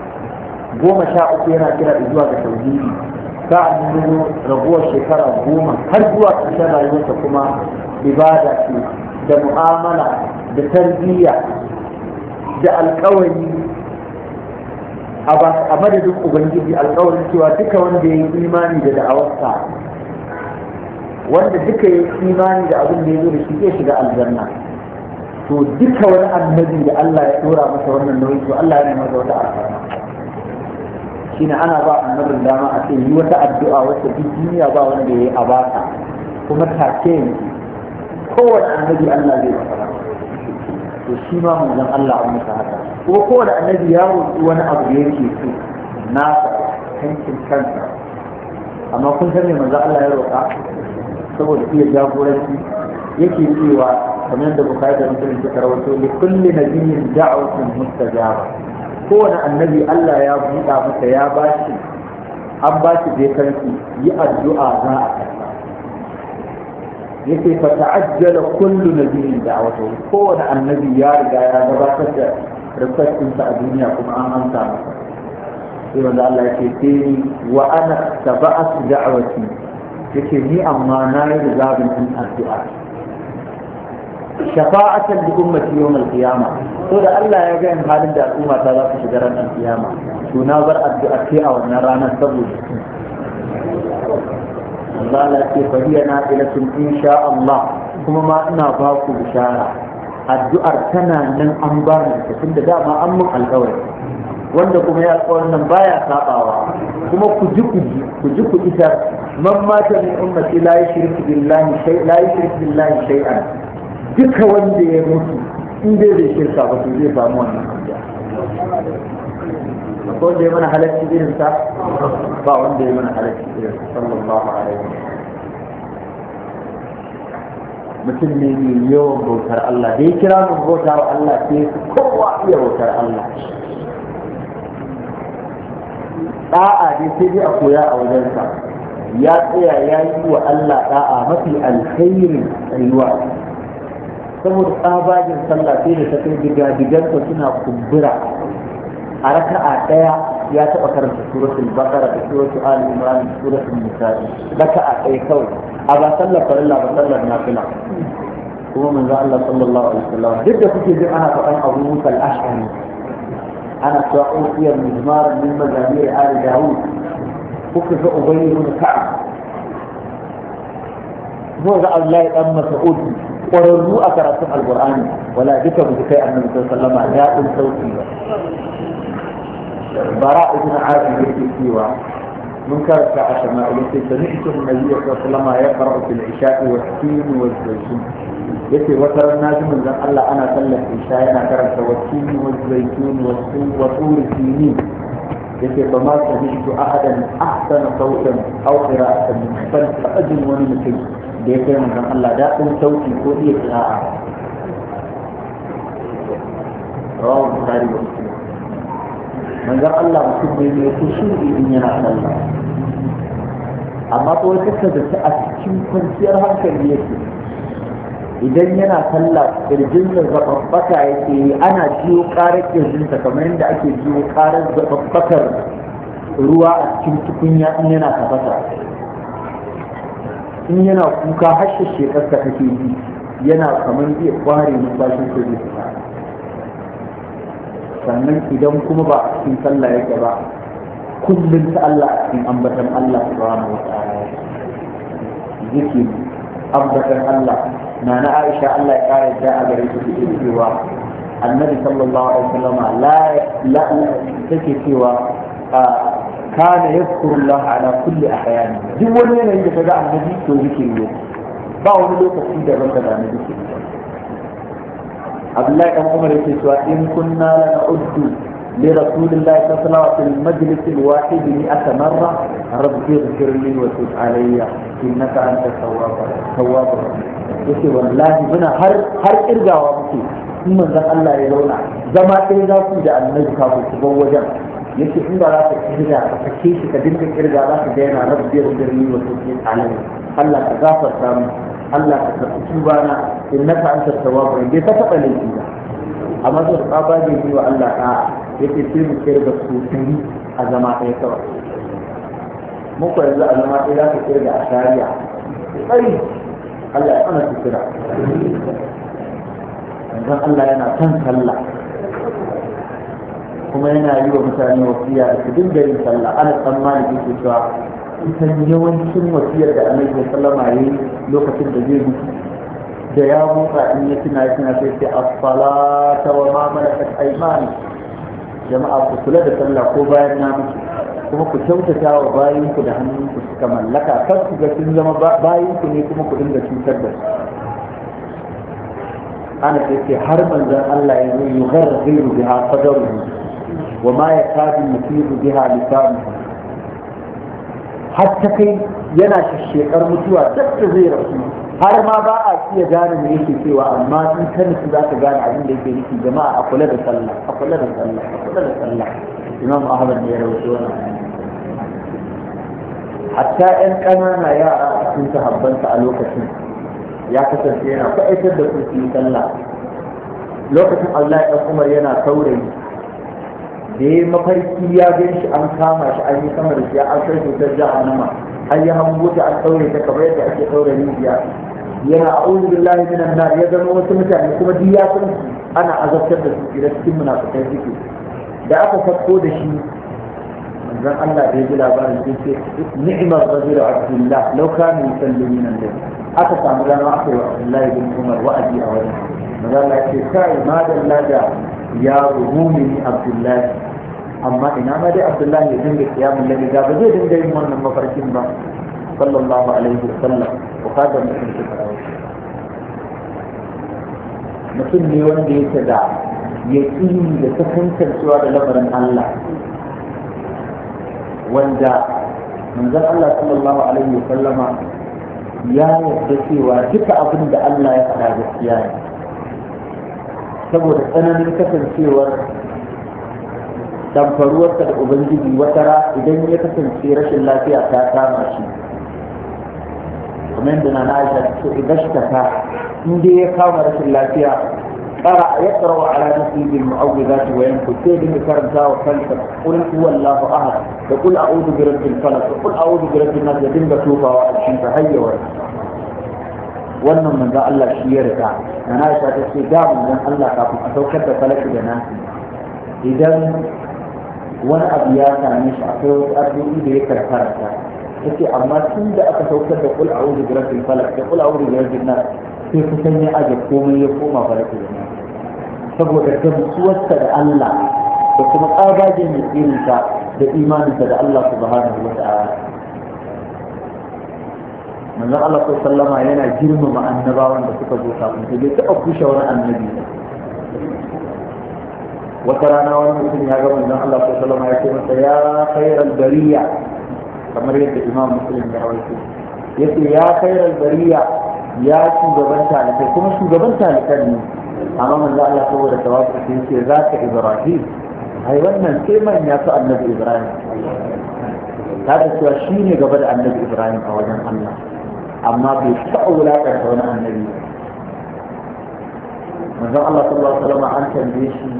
13 yana kira zuwa ga tauhidi sa'an nan rabuwar shekara 10 har zuwa ƙarshen rayuwarsa kuma ibada ce da mu'amala da tarbiyya da alƙawari a madadin ubangiji alƙawarin cewa duka wanda ya yi imani da da'awarsa wanda duka ya yi imani da abin da ya zo da shi zai shiga aljanna to duka wani annabi da Allah ya dora masa wannan nauyi to Allah ya masa wata alfarma shine ana ba annabin dama a ce yi wata addu'a wacce duk duniya ba wanda ya yi a baka kuma take kowane annabi Allah zai fara to shi ma manzon Allah an masa haka kuma kowane annabi ya roƙi wani abu da yake so nasa hankin kansa amma kun san me manzon Allah ya roƙa saboda iya jagoranci yake cewa kamar da Bukhari da Muslim suka rawaito li kulli nabiyyin da'watun mustajaba kowane annabi Allah ya buɗa masa ya bashi an bashi da kanki yi addu'a za a karɓa yake fa ta'ajjala kullu nabiyyin da'watuhu kowane annabi ya riga ya gabatar da requestinsa a duniya kuma an amsa masa sai wanda Allah yake sai wa ana taba'atu da'wati yake ni amma na yi rizabin din addu'a shafa'atan li ummati yawm al-qiyama to da Allah ya ga halin da al'umma ta za su shiga ran al-qiyama to na bar addu'a ce a wannan ranar saboda Allah ce fa hiya na'ilatun insha Allah kuma ma ina ba ku bishara addu'ar tana nan an ba ni tunda dama an mun alƙawari wanda kuma ya alƙawarin nan baya sabawa kuma ku ji ku isar man mata min ummati la yushriku billahi shay'an duka wanda ya mutu in dai bai shirka ba to zai samu wannan ko da ya mana halacci irin sa ba wanda ya mana halacci irin sallallahu alaihi wasallam mutum ne mai yawan bautar Allah da ya kira mu bauta wa Allah sai kowa iya bautar Allah da'a dai sai dai a koya a wajensa ya tsaya ya yi wa Allah da'a mafi alkhairin rayuwa saboda tsabagin sallah sai da ta kai diga-digansa suna kumbura a raka'a daya ya taɓa karanta suratul baqara da suratul ali imran da suratul nisa'i raka'a daya kawai a ba sallar farilla ba sallar nafila kuma manzo Allah sallallahu alaihi wasallam duk da kuke jin ana faɗan Abu Musa al-Ash'ari ana cewa usiyar mizmar min mazamir ali Dawud kuka ga Ubay ibn Ka'ab ko ga Allah ya dan Mas'ud ƙwararru a karatun alqur'ani wala duka mu kai annabi sallallahu alaihi wasallam daɗin sauki ba براء بن عازب يكتوى منكر كعشماء التي سمعت النبي صلى الله عليه وسلم يقرأ في العشاء والتين والزيتون يتي وترى الناس من ذن الله أنا صلى العشاء أنا قرأت والتين والزيتون وطور السينين يتي فما سمعت أحدا أحسن صوتا أو قراءة من فأجل ونمثل يتي من ذن الله داء صوتي كودي قراءة رواه البخاري ومسلم manzon Allah mutum ne mai kushuri in yana sallah amma ko kaka da ta a cikin kwanciyar hankali yake idan yana sallah kirjinsa zababbaka yake ana jiyo karar kirjinsa kamar yadda ake jiyo karar zababbakar ruwa a cikin tukunya in yana tafasa in yana kuka hashe shekarsa kake ji yana kamar zai kware numfashin sa zai fita sannan idan kuma ba a cikin sallah yake ba kullum ta Allah a cikin ambatan Allah subhanahu wa ta'ala zikiri ambatan Allah na Aisha Allah ya kare da a gare ta take cewa annabi sallallahu alaihi wasallam la take cewa kana yadhkuru Allah ala kulli ahyani duk wani yanayi da kaga annabi to zikiri ne ba wani lokaci da ranka da annabi zikiri عبد الله بن عمر يقول إن كنا لنعد لرسول الله صلى الله عليه وسلم في المجلس الواحد 100 مرة رب اغفر لي وتب علي إنك أنت التواب الرحيم يقول والله بنا هر إرجع ومكي ثم ذا الله يلونا زما إرجع في النجم كابو تبوجا يقول إن لا ترجع فكيش كدينك إرجع لا تدينا رب اغفر لي وتب علي الله تغفر سامي Allah ka karɓi tubana innaka anta tawwabur rahim bai ta taɓa laifi ba amma sai ka ba da yi wa Allah a yake sai mu kirga su tuni a zama ɗaya kawai muku yanzu a zama ɗaya za ka kirga a shari'a tsari Allah ya ana kira yanzu Allah yana son sallah kuma yana yi wa mutane wasiya da su dinga yin sallah ana tsammani yake cewa ita yawancin wasiyar da annabi sallama yayi lokacin da zai mutu da ya motsa in ya tuna sai sai as-salata wa ma malakat aymani jama'a ku kula da sallah ko bayan na mutu kuma ku kyautata wa bayinku da hannunku suka mallaka kar ku ga sun zama bayinku ne kuma ku dinga cutar da su ana sai har manzon Allah ya zo yugharghiru biha qadaruhu wa ma yakadu yusibu biha lisanuhu hatta kai yana shekar mutuwa duk da zai rasu har ma ba a iya gane me yake cewa amma in ka nufi za ka gane abin da yake nufi jama'a a kula da sallah a kula da sallah a kula da sallah imam ahmad ne ya rawaito wannan hatta yan ƙanana yara a cikin sahabbansa a lokacin ya kasance yana kwaɗaitar da su yi sallah lokacin Allah ya Umar yana saurayi da ya mafarki ya gan shi an kama shi an yi sama da shi an kai cutar jahannama an yi hango ta an ɗaure ta kamar yadda ake ɗaure rijiya yana a'udhu billahi minan nar ya zama wasu mutane kuma duk ya san ana azabtar da su idan cikin munafikai suke da aka sako da shi manzon Allah da ya ji labarin sai ce ni'mar rajul abdullah law kana yusalli min al-layl aka samu dama aka yi wa Abdullahi bin Umar wa'azi a wajen manzon Allah ya ce kai ma da ya rumuni Abdullahi amma ina ma dai Abdullahi ya dinga kiyamun laili ga ba zai dinga yin wannan mafarkin ba sallallahu alaihi wasallam ko kada mutum shi fara mutum ne wanda yake da yaƙini da takantancewa da lamarin Allah wanda manzon Allah sallallahu alaihi wasallama ya yarda cewa duka abin da Allah ya faɗa gaskiya ne saboda tsananin kasancewar damfaruwarsa da ubangiji wata idan ya kasance rashin lafiya ta kama shi kamar yadda na Aisha ta ce idan shi ta in dai ya kama rashin lafiya قرأ يقرأ على نفسه بالمعوذات وينفذ سيد كرمتا وفلسة قل هو الله أحد يقول أعوذ برب الفلق يقول أعوذ برب الناس يدين بتوفى وأبشين فهي ورد wannan manzo Allah shi ya riga na Aisha ta ce da manzon Allah kafin a saukar da falaki da nasi idan wani abu ya same shi akwai wasu addu'o'i da ya karkarta tace amma tun da aka saukar da qul a'udhu bi rabbil falaq da qul a'udhu bi rabbin nas sai kusan ya aje komai ya koma falaki da nasi saboda gamsuwarsa da Allah da kuma tsabagen yaƙininsa da imaninsa da Allah subhanahu wa ta'ala manzon Allah sallallahu alaihi yana girmama annabawan da suka zo kafin sai bai taɓa kushe wani annabi wata rana wani mutum ya ga manzon Allah sallallahu alaihi ya ce masa ya khairal bariya kamar yadda Imam Muslim ya rawaito yace ya khairal bariya ya shugaban talibai kuma shugaban talibai ne amma manzon Allah saboda tawafu sai ce zaka Ibrahim ai wannan sai manya su annabi Ibrahim kaga cewa shine gaba da annabi Ibrahim a wajen Allah amma bai taɓa wulaƙanta wani annabi manzon Allah sallallahu alaihi wasallam an tambaye shi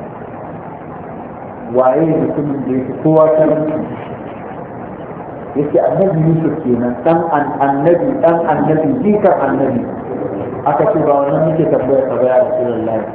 waye mutumin da yake kowa karanci yake annabi Yusuf kenan dan annabi jikan annabi aka ce ba wannan muke tambaya ka ba ya Rasulullahi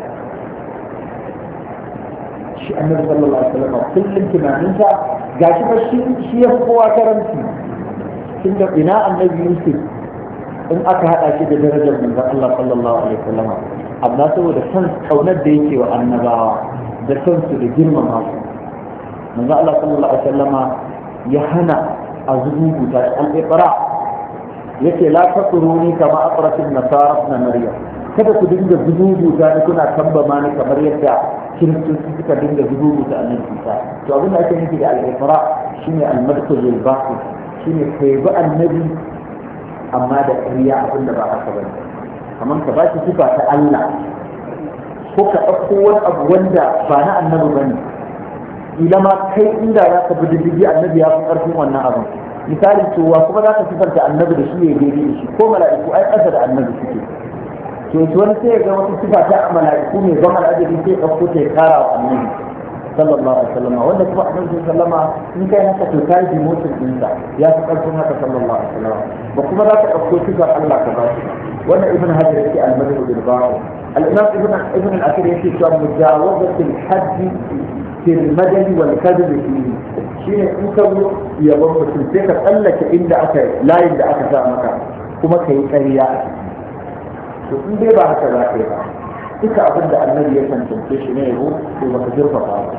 shi annabi sallallahu alaihi wasallam kullum tunaninsa gashi ba shi ya kowa karanci tunda ina annabi Yusuf in aka hada shi da darajar manzon Allah sallallahu alaihi wasallam amma saboda san kaunar da yake wa annabawa da san su da girmama su manzon Allah sallallahu alaihi wasallam ya hana azrubuta al-iqra yake la taqruni kama aqratin nasara na maryam kada ku dinga zubuta ni kuna tambama ni kamar yadda kiristoci suka dinga zubuta annabi Isa to abin da ake nufi da al-iqra shine al-madkhul al-batil shine kai ba annabi amma da ƙarya abin da ba haka bane kamar ka ba shi sifa ta Allah ko ka ɗauko wani abu wanda ba na annabi bane idan ma kai inda za ka bi diddigi annabi ya fi ƙarfin wannan abin misali cewa kuma za ka sifanta annabi da shi ya daidai da shi ko mala'iku ai ƙasa da annabi suke to wani sai ya ga wata sifa ta mala'iku mai zama al'ajabi sai ya ɗauko ta ya kara wa annabi sallallahu alaihi wasallam wanda kuma annabi sallama in kai haka to kai demotion dinsa ya fi karfin haka sallallahu alaihi wasallam ba kuma za ka dauko sifar Allah ka ba shi wannan ibn hajar yake al-madhhab bil ba'd al-imam ibn al-akhir yake cewa mujawazat al-hadd fi al-madad wal kadhib fihi shine in ka zo yabon mutum sai ka tsallake inda aka layin da aka sa maka kuma kai ƙarya to in dai ba haka za ka yi ba duka abin da annabi ya tantance shi ne yau to baka zurfafa ba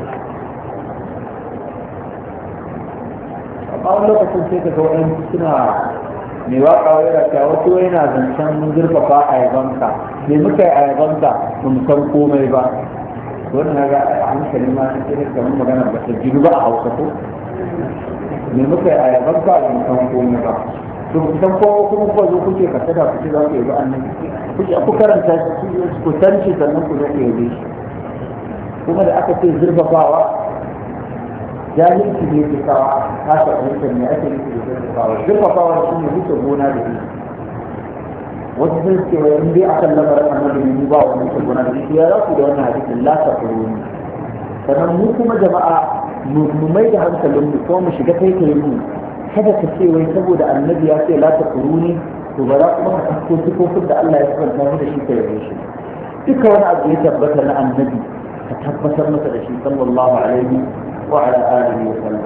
amma wani lokacin sai ka ga wani suna mai waka wai raka wato yana zancen zurfafa a yabanka me muka yi a yabanka ba mu san komai ba wannan na ga a hankali ma sai da kamar magana ba ta jiru ba a hausa ko me muka yi a yabanka ba mu san komai ba to dan ko kuma ko zo kuke ka tada ku za ku yi ba annabi kuke ku karanta shi ku tanci sannan ku zo ku yi shi kuma da aka ce zurfafawa jahilci ne ke kawo kasa fahimtar ne ake nufi da zurfafawa shi ne wuce gona da shi wasu sun ce wa in dai akan lamarin annabi ne ba wani wuce gona da shi ya za ku da wannan hadisin la ta furuni sannan mu kuma jama'a mu mai da hankalin mu ko mu shiga kai mu kada ka ce wai saboda annabi ya ce la ta kuruni to ba za kuma ka ɗauko sifofin da Allah ya kwanta da shi ka yabe shi duka wani abu ya tabbata na annabi ka tabbatar masa da shi sallallahu alaihi wa ala alihi wa sallam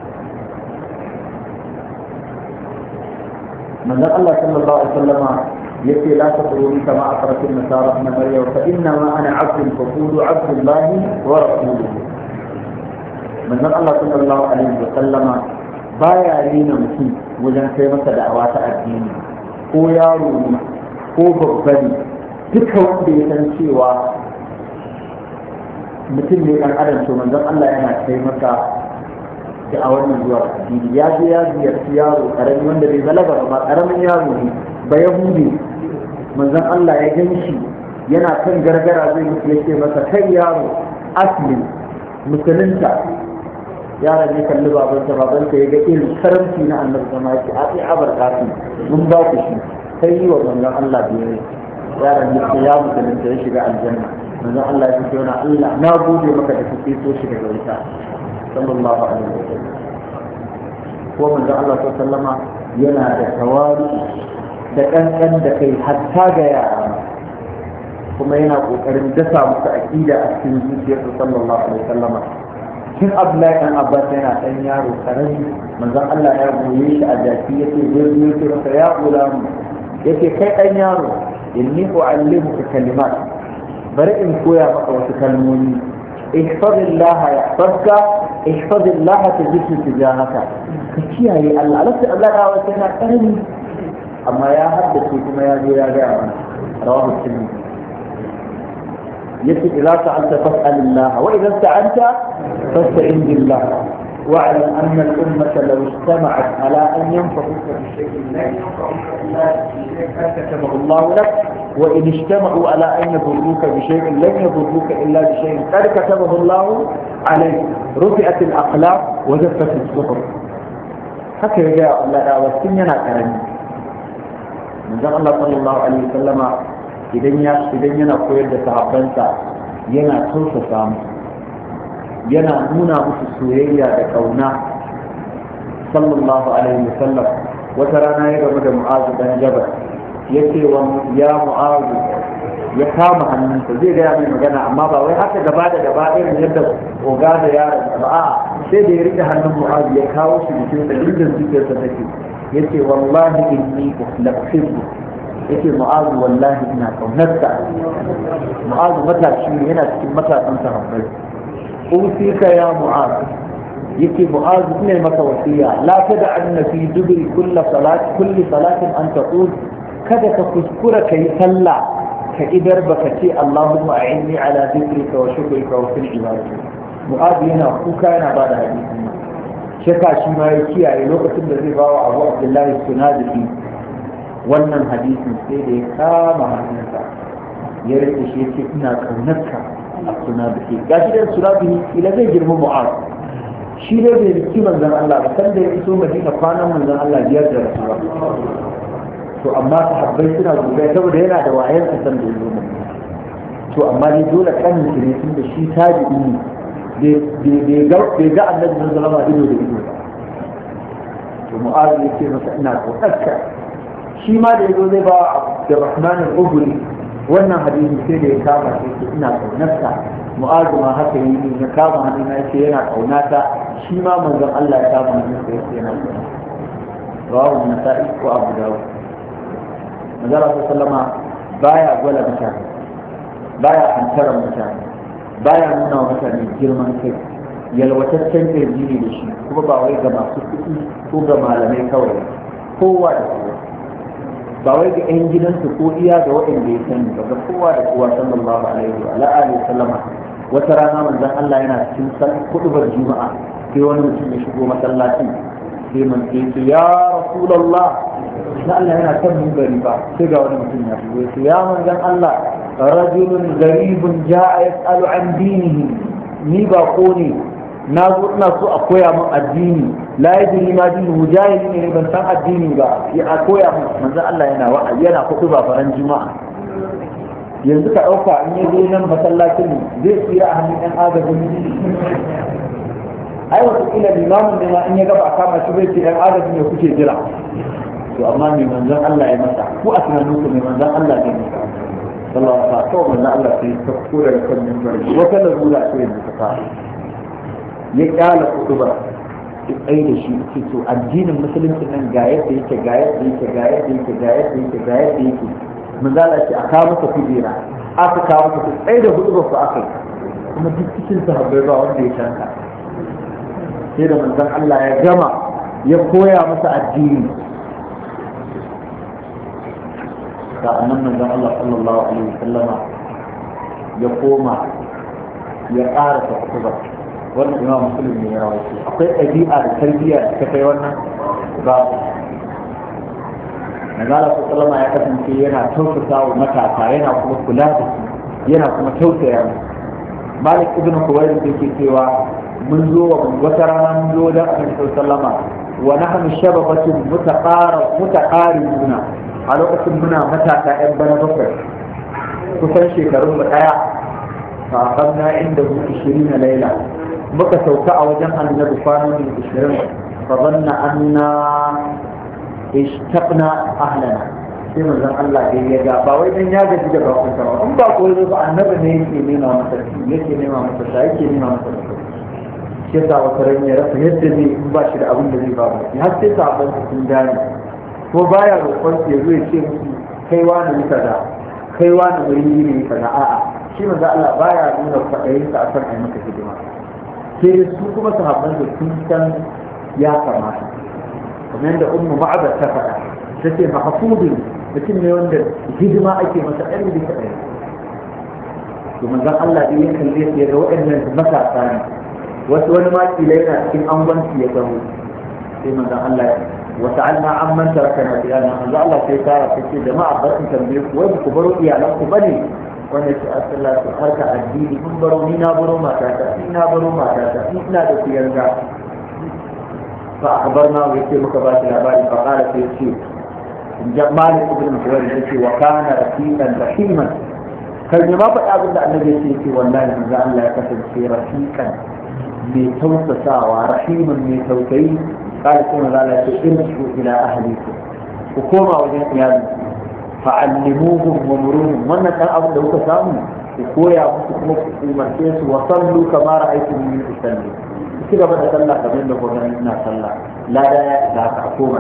manzon Allah sallallahu alaihi wa sallama yace la ta kuruni kama aqratin nasara na maryam fa inna ma ana abdun faqulu abdullahi wa rasuluhu manzon Allah sallallahu alaihi wa sallama baya rena mutum wajen kai masa da'awa ta addini ko yaro ne ko babba ne duka wanda ya san cewa mutum ne kan adam to manzon Allah yana kai masa da'awar nan zuwa addini. Ya je ya ziyarci yaro karami wanda bai balaga ba karamin yaro ne ba yahudi manzon Allah ya gan shi yana kan gargara zai mutu yake masa kai yaro aslim musulunta. yaron ya kalli babansa ya ga irin karamci na annabi sama yake a sai abar kafin mun ba ku shi sai yi wa manzon Allah biyayya. yaron ya ce ya musulunta ya shiga aljanna. manzon Allah ya ce yana Allah na gode maka da kake so shi daga wuta sallallahu alaihi wasallam. ko manzon Allah sallallahu alaihi yana da tawadu da kankan da kai hatta ga yara kuma yana kokarin dasa musu aqida a cikin zuciyarsu sallallahu alaihi wasallam. kin Abdullahi dan Abbas yana dan yaro karami manzon Allah ya goye shi a jaki yace zai yi masa ya gulamu yace kai dan yaro inni uallimuka kalimat bari in koya maka wasu kalmomi ihfazillah yahfazka ihfazillah tajidhu tijahaka ka kiyaye Allah Allah ya wace na karami amma ya haddace kuma ya zo ya ga mana rawahu Tirmidhi. يجب إذا سألت فاسأل الله وإذا استعنت فاستعن بالله واعلم أن الأمة لو اجتمعت على أن ينفعوك بشيء لا ينفعوك إلا بشيء كتبه الله لك وإن اجتمعوا على أن يضروك بشيء لن يضروك إلا بشيء قد كتبه الله عليك رفعت الأقلام وجفت الصحف. هكذا جاء الله والسنة كرمي من ذا الله صلى الله عليه وسلم idan yana koyar da sahabbansa yana tausasa musu yana nuna musu soyayya da kauna sallallahu alaihi wasallam. wata rana ya gamu da Mu'azu dan Jabal yace wa ya Mu'azu ya kama hannunsa zai gaya mai magana amma ba wai haka gaba da gaba irin yadda oga da yaron ba a'a sai da ya rike hannun Mu'azu ya kawo shi cikin da inda zuciyarsa take yace wallahi inni uhibbu yake Mu'azu wallahi ina kaunarsa. Mu'azu matashi ne yana cikin matasan sahabbai. Usika ya Mu'azu yake Mu'azu ina maka wasiya la tad'anna fi dubri kulli salatin an taqul kada ka kuskura kai sallah ka idar baka ce Allahumma a'inni ala dhikrika wa shukrika wa husni ibadatik. Mu'azu yana kuka yana bada hadisi shaka shi ma ya kiyaye lokacin da zai bawa Abu Abdullahi Sunadi wannan hadisin sai da ya kama hannunsa ya rike shi yake ina kaunarka a suna da ke gashi da suna bihi ila zai girma Mu'az shi ne bai riki manzon Allah ba san da ya iso Madina kwanan manzon Allah biyar da rasuwa to amma sahabbai suna gobe saboda yana da wayan san da ya zo Madina to amma dai dole kan ne tun da shi tabi'i ne bai ga annabi sallallahu alaihi wasallam ido da ido to Mu'az yake masa ina kaunarka shi ma da yazo zai ba Abdurrahman al-Ubri wannan hadisi sai da ya kama shi ina kaunarsa. Mu'azu ma haka yi ne ya kama hannuna yace yana kaunata shi ma manzon Allah ya kama hannunsa yace yana kaunata. Rawahu Nasa'i ko Abu Dawud. Manzon Allah sallama baya gwala mutane baya hantaran mutane baya nuna wa mutane girman kai yalwataccen kirji ne da shi kuma ba wai ga masu kuɗi ko ga malamai kawai kowa da kowa ba wai ga 'yan gidansu ko iya da waɗanda ya sani ba ga kowa da kowa sallallahu alaihi wa alihi sallama. wata rana manzon Allah yana cikin kudubar juma'a sai wani mutum ya shigo masallacin sai man ce ya rasulullah na Allah yana kan minbari ba sai ga wani mutum ya shigo sai ya manzon Allah rajulun garibun ja'a yas'alu an dinihi ni ba ko ne na zo ina so a koya min addini la yadri ma dinu jahili ne ban san addini ba ya a koya min manzo Allah yana kudu ba faran juma'a yanzu ka dauka in yaje nan masallacin zai tsira a hannun ɗan agajin ai wata kila limamin ne ma in ya gaba kama shi bai ce ɗan agajin ne kuke jira to amma mai manzon Allah ya masa ko a tunanin ku mai manzon Allah ne masa sallallahu alaihi wasallam manzon Allah sai ta kura da kan minbari wata larura ce da ta ya kyala kutuba ya tsaye da shi ce to addinin musulunci nan ga yadda yake ga yadda yake ga yadda yake ga yadda yake ga yadda yake manzala ce a kawo masa kujera aka kawo masa tsaye da hudu su aka yi kuma duk cikin sahabbai ba wanda ya shanka sai da manzon Allah ya gama ya koya masa addini sa'annan manzon Allah sallallahu alaihi wasallama ya koma ya ƙara ta kutuba wannan imam muslim ne ya rawaito akwai ɗabi'a da tarbiyya da ta kai wannan ba manzon sallallahu ya kasance yana tausasa wa matasa yana kuma kula da su yana kuma tausaya musu malik ibn kuwait yake cewa mun zo wa wata rana mun zo da annabi sallama wa nahnu shababatun mutaqaribuna a lokacin muna matasa yan bana bakwai kusan shekarun mu daya fa aqamna inda 20 laila muka sauka a wajen annabi kwanoni 20 fa zanna anna ishtaqna ahlana sai manzon Allah dai ya ga ba wai dan ya gaji da bakon ba in ba ko zo annabi ne yake nema masa yake nema masa yake nema masa shi yasa wata ran ya rasa yadda zai in ba shi da abin da zai ba shi har sai sabon sun gane ko baya roƙon ya zo ya ce musu kai wani ne kaza kai wani wuri ne kaza a'a shi manzon Allah baya nuna kwaɗayin sa akan ai maka hidima sai su kuma sahabban da sun san ya kamata kamar yadda ummu ma'abad ta faɗa ta ce mahfudin mutum ne wanda hidima ake masa ɗari bisa ɗari to manzon Allah dai ya kalle su ya ga waɗannan matasa ne wani ma kila yana cikin angwanci ya gamo sai manzon Allah wa ta'alna amman tarakana fi ana manzon Allah sai tara ta ce jama'a ba su tambaye ku wai ku baro iyalan ku bane wanda ce Allah su harka addini kun baro ni na baro matata ni na baro matata ni ina da kuyanga fa akhbarna wa yace muka ba shi labari fa qala sai ce مالك بن مخواري يقول وكان رفيقا رحيما كان ما faɗi abin da annabi ya ce wallahi manzo Allah ya kasance rafiqan mai tausasawa rahiman mai tausayi قال كما قال ارجعوا الى اهلكم وكما wajen iyali fa'allimuhum wa muruhum wannan dan abin da kuka samu ku koya musu kuma ku umarce su wa sallu kama ra'aytum min usalli ki gaba da sallah kamar da kuka gani ina sallah lada ya isa ka koma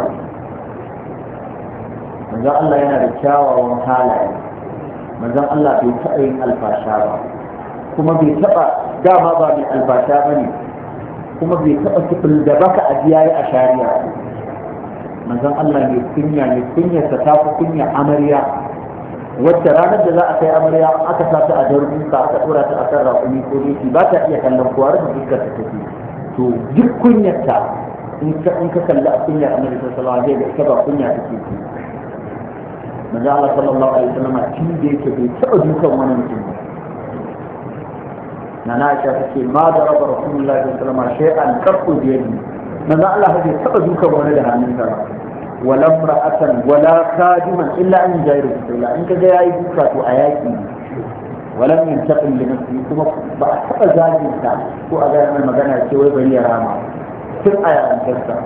manzon Allah yana da kyawawan halaye manzon Allah bai taɓa yin alfasha ba kuma bai taɓa dama ba mai alfasha ba ne kuma bai taɓa sifil da baka a biyayi a shari'a manzon Allah ne kunyarsa ta fi kunya amarya wacce ranar da za a kai amarya aka sa ta a darbinka aka ɗora ta a kan raƙumi ko doki ba ta iya kallon kowa da fuskar ta take to duk kunyarta in ka kalli a kunyar annabi sallallahu alaihi wasallam zai ga ita ba kunya take ce manzo Allah sallallahu alaihi wasallam tun da yake bai taɓa dukan wani mutum ba na Aisha take ma da rabba rasulullahi sallallahu alaihi wasallam shay'an qarqu bi yadi manzo Allah bai taɓa dukan wani da hannunsa ba wala imra'atan wala khadiman illa an jayru billah in kaga yayi duka to a yaki wala min taqin li nafsi kuma ba a taɓa zagin ta ko a ga mai magana ce wai bari ya rama tun a yarantarsa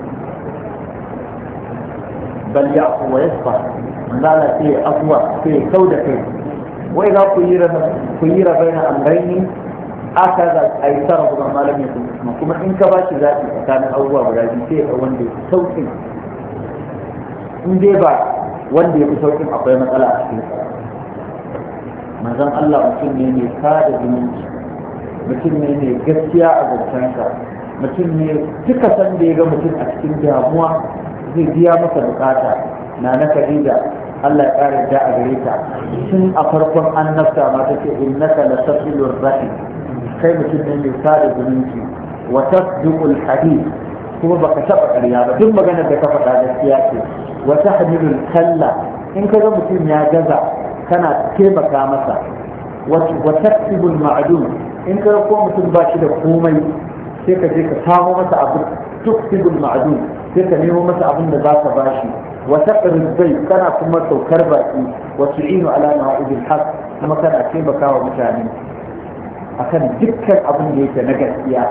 bal ya'fu wa yasfa manzala sai afuwa sai kau da kai wai za ku yi rabaina amraini aka za a yi sarrafa ga malamin kuma in ka ba shi zaɓi tsakanin abubuwa guda biyu sai ya wanda ya fi sauƙin in dai ba wanda ya fi sauƙin akwai matsala a cikin sa manzon Allah mutum ne mai kada zumunci mutum ne mai gaskiya a zancensa mutum ne duka san da ya ga mutum a cikin damuwa zai biya masa bukata na Khadija Allah ya kare da a gare ta tun a farkon annabta ma take innaka la tasilur rahim kai mutum ne mai sada zumunci wa tasdiqul hadith kuma baka taba ƙarya ba duk maganar da ka faɗa gaskiya ce wa tahmilul kalla in ka ga mutum ya gaza kana taimaka masa wa taktibul ma'dum in ka ko mutum ba shi da komai sai ka je ka samu masa abu tuktibul ma'dum sai ka nemo masa abin da za ka bashi wa taqrid zai kana kuma saukar baki wa tu'inu ala ma'idil haqq kuma kana taimaka wa mutane akan dukkan abin da yake na gaskiya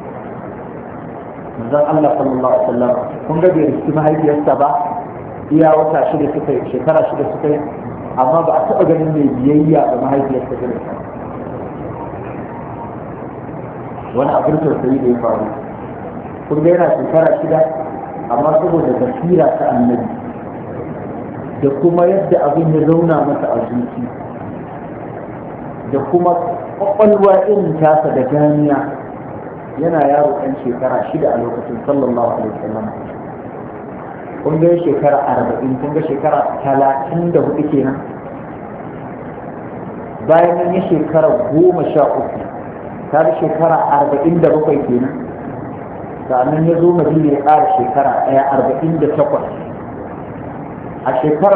manzon Allah sallallahu alaihi wasallam kun ga bai riski mahaifiyarsa ba iya wata shida suka yi shekara shida suka yi amma ba a taɓa ganin mai biyayya ga mahaifiyarsa irin sa wani abin tausayi da ya faru kun ga yana shekara shida amma saboda basira ta annabi da kuma yadda abin ya zauna masa a zuci da kuma kwakwalwa irin tasa da ganiya yana yaro ɗan shekara 6 a lokacin sallallahu alaihi wasallam. kun ga shekara 40, kun ga shekara 34 kenan. bayan nan ya shekara 13, ta da shekara 47 kenan. sannan ya zo Madina ya ƙara shekara 48. a shekara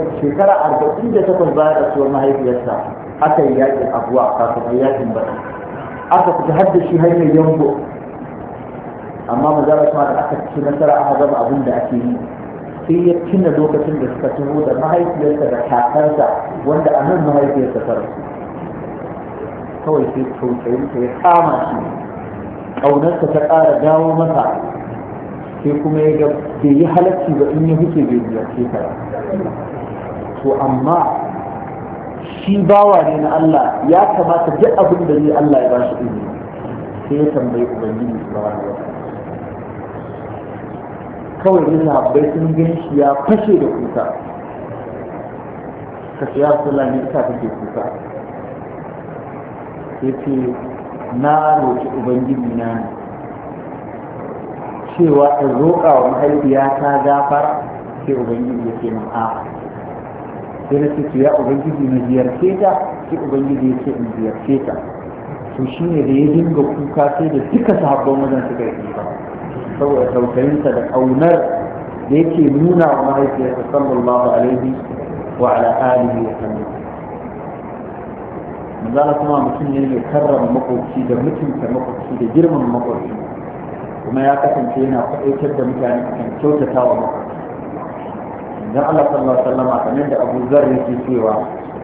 48 bayan rasuwar mahaifiyarsa aka yi yakin abuwa kafin yakin bada, aka fita hadda shi hanyar yango, amma mazara kuma da aka ci nasara aka gama abin da ake yi, sai ya tuna lokacin da suka tuho da mahaifiyarsa da kakarsa wanda a nan mahaifiyarsa ta rasu. kawai sai tausayinsa ya kama shi, ƙaunarsa ta ƙara dawo masa, sai kuma ya ga bai yi halacci ba in ya huce bai ziyarce ta. to amma shi bawa ne na Allah, ya kamata duk abin da zai Allah ya ba shi ilimi. sai ya tambayi ubangiji subhanahu wa ta'ala. kawai ne sahabbai sun gan shi ya fashe da kuka. ka ce ya Rasulullah ne ita kake kuka? sai ce na roƙi ubangiji na ne cewa in roƙa wa mahaifiyata gafara. sai ubangiji ya ce min a'a. sai na ce ya ubangiji na ziyarce ta. sai ubangiji ya ce in ziyarce ta. to shine da ya dinga kuka sai da duka sahabban wajen suka yi ba, saboda tausayinsa da ƙaunar da yake nuna wa mahaifiyarsa sallallahu alaihi wa ala alihi wa sallam. manzala kuma mutum ne mai karrama makwabci da mutunta makwabci da girmama makwabci, kuma ya kasance yana faɗaitar da mutane kan kyautata wa makwabci. dan Allah sallallahu alaihi wa sallam kamar da Abu Zar yake cewa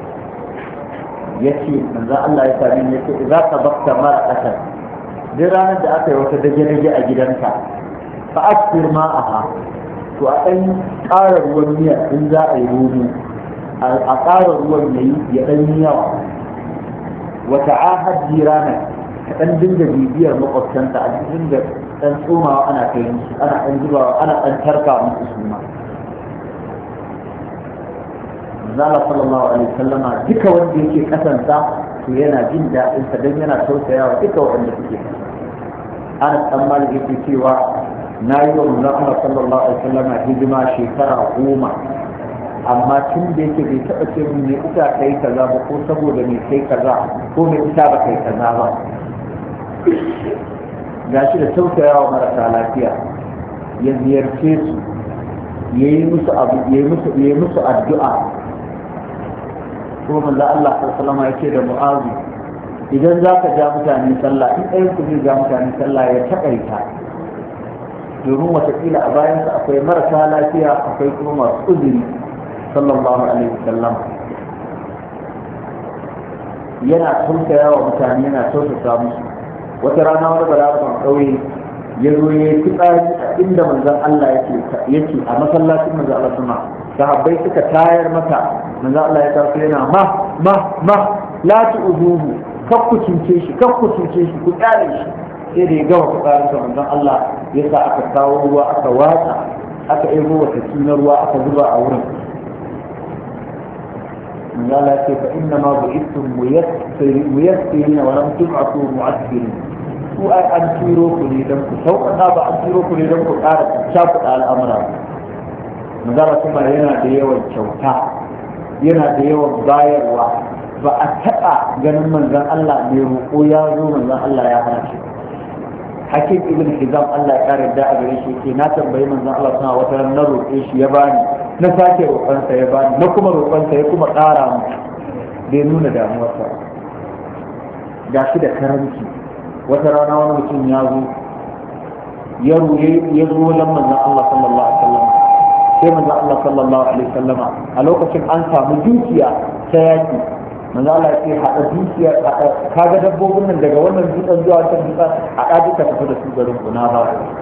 yace manzo Allah ya sami yace idza tabaqta mar'atan, duk ranar da aka yi wata dage-dage a gidanka, fa asfir ma'aha, to a ɗan ƙara ruwan miya in za a yi romo, a ƙara ruwan yayi ya ɗan yi yawa. wata ahad jirana, ka ɗan dinga bibiyar makwabtanta, a dinga ɗan tsomawa ana kai musu, ana ɗan zubawa, ana ɗan tarka musu suna. Zala sallallahu alaihi wasallama duka wanda yake kasanta to yana jin daɗin sa dan yana tausayawa duka wanda suke kasanta. Anas dan Malik yake cewa na yi wa manzon Allah sallallahu alaihi wasallama hidima shekara 10, amma tun da yake bai taɓa ce mun me ita kai kaza ba, ko saboda me kai kaza, ko me ita ba kai kaza ba. Gashi da tausayawa marasa lafiya, ya ziyarce su, yayi musu addu'a. kuma manzo Allah sallallahu alaihi wasallam da Mu'azu, idan zaka ja mutane sallah, in ɗayan ku zai ja mutane sallah ya takaita, domin watakila a bayan sa akwai marasa lafiya, akwai kuma masu uzuri. sallallahu alaihi wasallam yana tausaya wa mutane, yana tausasa musu. wata rana wani balaraban ƙauye ya zo ya yi fitsari a inda manzon Allah yake a masallacin manzon Allah sama. sahabbai suka tayar mata, manzo Allah ya tafi yana ma la tu'uduhu, kakku cince shi ku kyale shi. sai da ya gama fitsarin sa, manzo Allah ya sa aka kawo ruwa, aka watsa, aka ebo wata tunar ruwa aka zuba a wurin. manzo Allah ya ce fa inna ma bu'ithum muyassirin wa lam tub'athu mu'assirin. ku ai an turo ku ne dan ku sauƙaƙa, ba an turo ku ne dan ku ƙara shafuɗa al'amura. manzara kuma yana da yawan kyauta, yana da yawan bayarwa. ba a taɓa ganin manzan Allah mai roƙo ya zo manzan Allah ya hana shi. Hakim ibn Hizam Allah ya kare da a gare shi ke na tambayi manzan Allah suna wata na roƙe shi ya bani, na sake roƙonsa ya bani, na kuma roƙonsa ya kuma ƙara mu. bai nuna damuwarsa. ga shi da karanci. wata rana wani mutum ya zo ya zo wajen manzan Allah sallallahu alaihi wasallam, sai manzo Allah sallallahu alaihi wasallama a lokacin an samu dukiya ta yaki. manzo Allah ya ce hada dukiya, kaga dabbobin nan daga wannan dutsen zuwa wancan dutsen, a duka tafi da su garin ku na ba.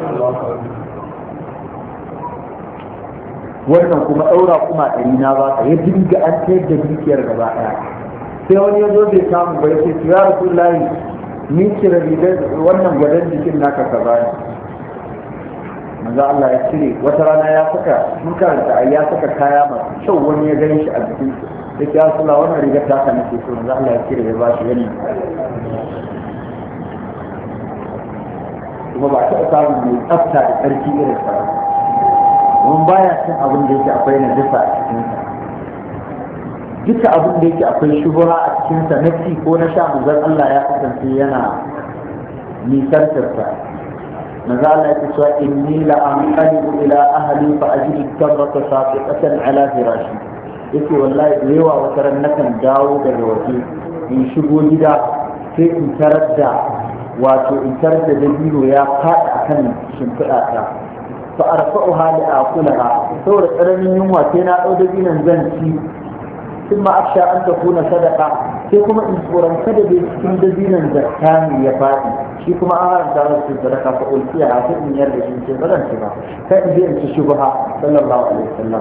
wannan kuma daura kuma ɗari na ba ka, ya dinga an tayar da dukiyar gaba ɗaya. sai wani ya zo bai samu ba, ya ce ya Rasulullahi ni kira rigar wannan gwadon jikin naka ka bani. manzo Allah ya cire. wata rana ya saka, mun karanta ya saka kaya masu kyau, wani ya gani shi a jikin su, ya ce ya Rasulullah wannan rigar ta ka nake so. manzo Allah ya cire ya ba shi. kuma ba taɓa samun mai tsafta da tsarki irin sa domin baya cin abin da yake akwai najasa a cikinsa duka abin da yake akwai shubha a cikinsa na ci ko na sha manzon Allah ya kasance yana nisantar sa manzon Allah ya ce inni la anqalibu ila ahli fa ajidu tamrata saqiqatan ala firashi yake wallahi da yawa wata ran nakan dawo daga waje in shigo gida sai in tarar da dabino ya faɗi akan shimfiɗa ta fa arfa'uha li aqulaha saboda tsananin yunwa sai na ɗau dabinon zan ci ثم أخشى أن تكون صدقة sai kuma in tsoron kada bai cikin dabinan zakka ne ya faɗi shi kuma an haramta masa cin sadaka fa ulfiya a sai in yarda shi ce ba zan ci ba kai in je in ci shubha sallallahu alaihi wasallam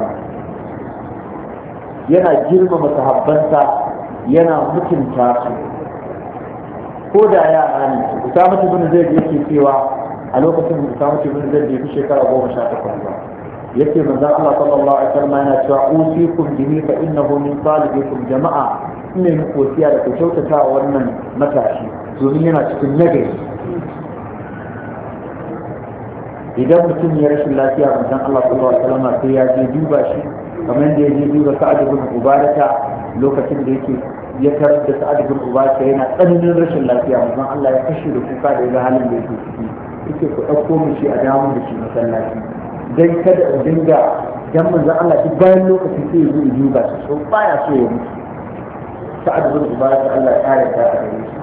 yana girmama sahabbansa yana mutunta su ko da yara ne Usama ibn Zaid yake cewa a lokacin Usama ibn Zaid bai fi shekara 18 ba yake manzon Allah sallallahu alaihi wasallam yana cewa usikum bihi fa innahu min salihikum jama'a ina muku wasiya da ku kyautata wannan matashi domin yana cikin nagari idan mutum ya rashin lafiya manzon Allah sallallahu alaihi wasallam sai ya je duba shi kamar da ya je duba Sa'ad ibn Ubadah lokacin da yake ya tarar da Sa'ad ibn Ubadah yana tsananin rashin lafiya manzon Allah ya kashe da kuka da ya halin da yake ciki yake ku ɗauko mu shi a damu da shi masallaci dan kada a dinga dan manzon Allah duk bayan lokaci sai ya zo ya duba shi so baya so ya mutu Sa'ad ibn Ubadah Allah ya kare ta a gare shi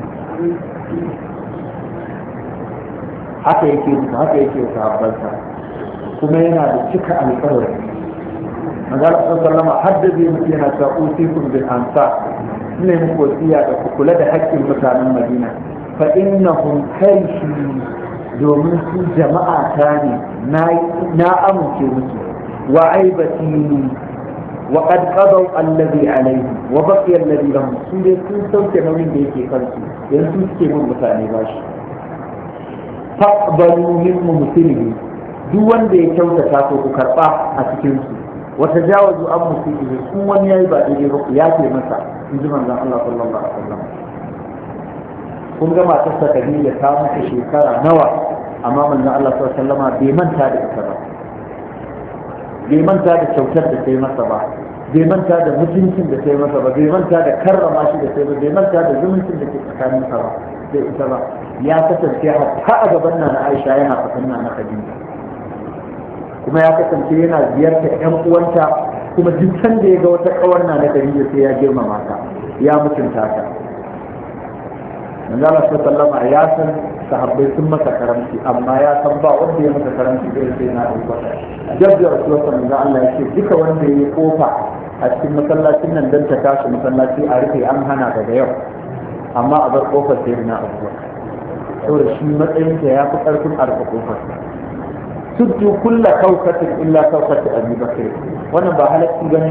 haka yake sahabbansa kuma yana da cika alƙawari manzon Allah sallama haddace mutum yana cewa usikum bil ansar ne muku wasiya da ku kula da haƙƙin mutanen Madina fa innahum karishi domin su jama'a ta ne na amince musu wa aibati wa qad qadaw alladhi alayhi wa baqiya alladhi lahum su dai sun sauke nauyin da yake kansu yanzu suke mun mutane bashi faqbalu min mumtilihi duk wanda ya kyautata ko ku karba a cikin su wa tajawazu an musibihi kun wani yayi ba daidai ba ku yafe masa in ji manzon Allah sallallahu alaihi wasallam kun ga matar sa Khadija ta mutu shekara nawa amma manzon Allah sallallahu alaihi wasallam bai manta da ita ba bai manta da kyautar da ta yi masa ba bai manta da mutuncin da ta yi masa ba bai manta da karrama shi da ta yi ba bai manta da zumuncin da ke tsakanin sa ba da ita ba ya kasance hatta a gaban na Aisha yana fatan na Khadija kuma ya kasance yana ziyartar ƴan uwanta kuma duk sanda ya ga wata kawar na Khadija sai ya girmama ta ya mutunta ta manzo Allah sallallahu alaihi ya san sahabbai sun masa karamci amma ya san ba wanda ya masa karamci da sai na Abu Bakar jabbi Rasulullah manzo Allah ya ce duka wanda ya yi kofa a cikin masallacin nan dan ta tashi masallaci a rufe an hana daga yau amma a bar kofar sai na Abu Bakar saboda shi matsayin ta ya fi karfin arfa kofar suddu kullu kawkatin illa kawkati Abi Bakar wannan ba halacci bane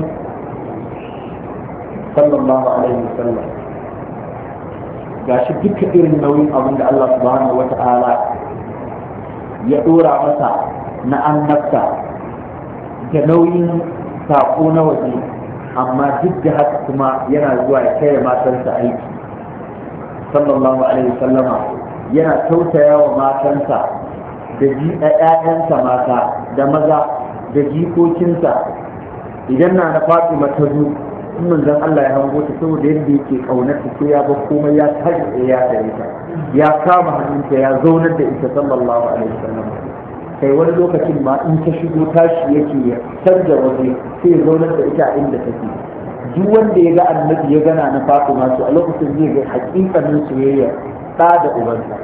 sallallahu alaihi wasallam gashi duka irin nauyin abin da Allah subhanahu wata'ala ya dora masa na annabta da nauyin sako na waje amma duk da haka kuma yana zuwa ya kai matarsa aiki sallallahu alaihi wasallama yana tausaya wa matansa da ƴaƴansa mata da maza da jikokinsa idan na Fatima ta zo manzon Allah ya hango ta saboda yadda yake kaunar ta sai ya ba komai ya tashi ya tare ta ya kama hannunta ya zaunar da ita sallallahu alaihi wasallam kai wani lokacin ma in ta shigo tashi yake ya canza waje sai ya zaunar da ita inda take duk wanda ya ga annabi ya gana na Fatima to a lokacin zai ga hakikanin soyayya da ubansa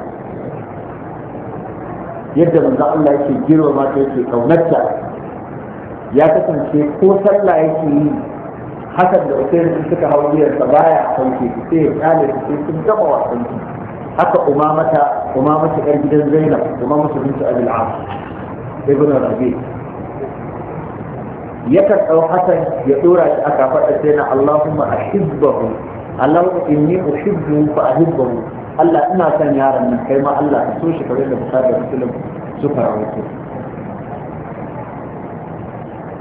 yadda manzon Allah yake girma ta yake kaunarta ya kasance ko sallah yake yi hakan da Usain in suka hau biyarsa baya sauke su sai ya kyale su sai sun gama wasan su haka umamata yar gidan Zainab umamata bintu Abil As ibn Rabi yakan dau Hasan ya dora shi aka faɗa sai na Allahumma ahibbahu Allahumma inni uhibbu fa ahibbahu Allah ina son yaron nan kai ma Allah ka so shi kare da Bukhari da Muslim suka rawaito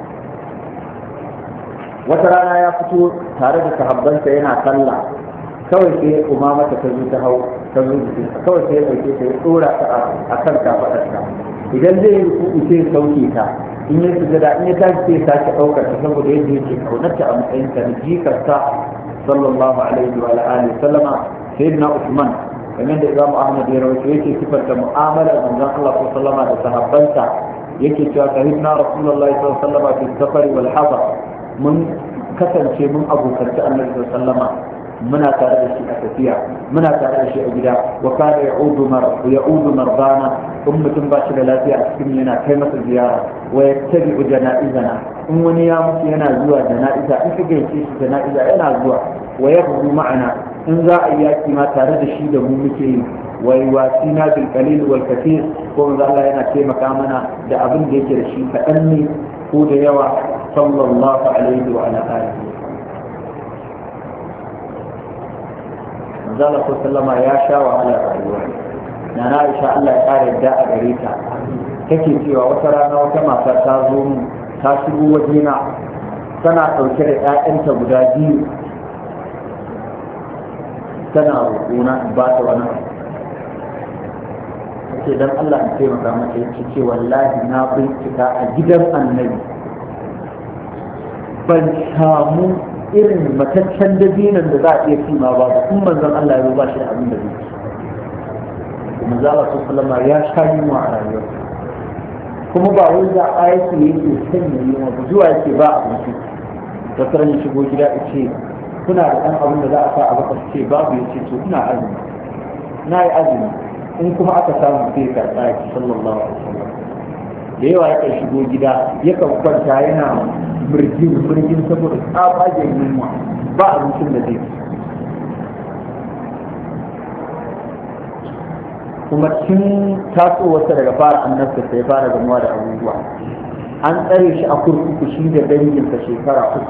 wata rana ya fito tare da sahabbansa yana sallah kawai sai umama ta zo ta hau ta zo jikin kawai sai ya ɗauke ta ya tsora ta a kan kafaɗarsa idan zai yi ruku'u sai ya sauke ta in ya sujada in ya tashi sai ya sake ɗaukar ta saboda yadda yake kaunarta a matsayin ta da jikarsa sallallahu alaihi wa alihi sallama sayyidina Usman kamar da Imam Ahmad ya rawaito yake sifanta mu'amalar manzon Allah sallallahu alaihi da sahabbansa yake cewa sahibna Rasulullahi sallallahu alaihi wasallam fi safari wal hadar mun kasance mun abokanci Annabi sallallahu alaihi wasallam muna tare da shi a tafiya muna tare da shi a gida wa kana ya'udu mardana in mutum ba shi da lafiya a cikin yana kai masa ziyara wa yattabi'u jana'izana in wani ya mutu yana zuwa jana'iza in ka gaishe shi jana'iza yana zuwa wa yabdu ma'ana in za a yi yaki ma tare da shi da mu muke yi wa yuwasina bil qalil wal kathir ko manzo Allah yana taimaka mana da abin da yake da shi kaɗan ne ko da yawa sallallahu alaihi wa ala alihi manzala ko sallama ya sha wahalar rayuwa na Aisha Allah ya kare da a gare ta take cewa wata rana wata mata ta zo mu ta shigo wajena tana ɗauke da ƴaƴanta guda biyu tana roƙona ba ta wani ce dan Allah in taimaka mata yace ce wallahi na bincika a gidan annabi ban samu irin mataccen dabinan da za a iya cima ba kun manzon Allah ya ba shi da abin da zai ci kuma za a sallama ya sha yunwa a rayuwar kuma ba wai za a yake yake sanya yunwa ba zuwa yake ba abinci da karan shigo gida ya ce kuna da ɗan abin da za a sa a baka ce babu ya ce to ina azumi na yi azumi in kuma aka samu sai ka tsaya sallallahu alaihi wasallam da yawa yakan shigo gida yakan kwanta yana birgin saboda tsabagen yunwa ba abincin da zai kuma tun tasowarsa daga fara annabta sai fara gamuwa da abubuwa an tsare shi a kurkuku shi da danginsa shekara 3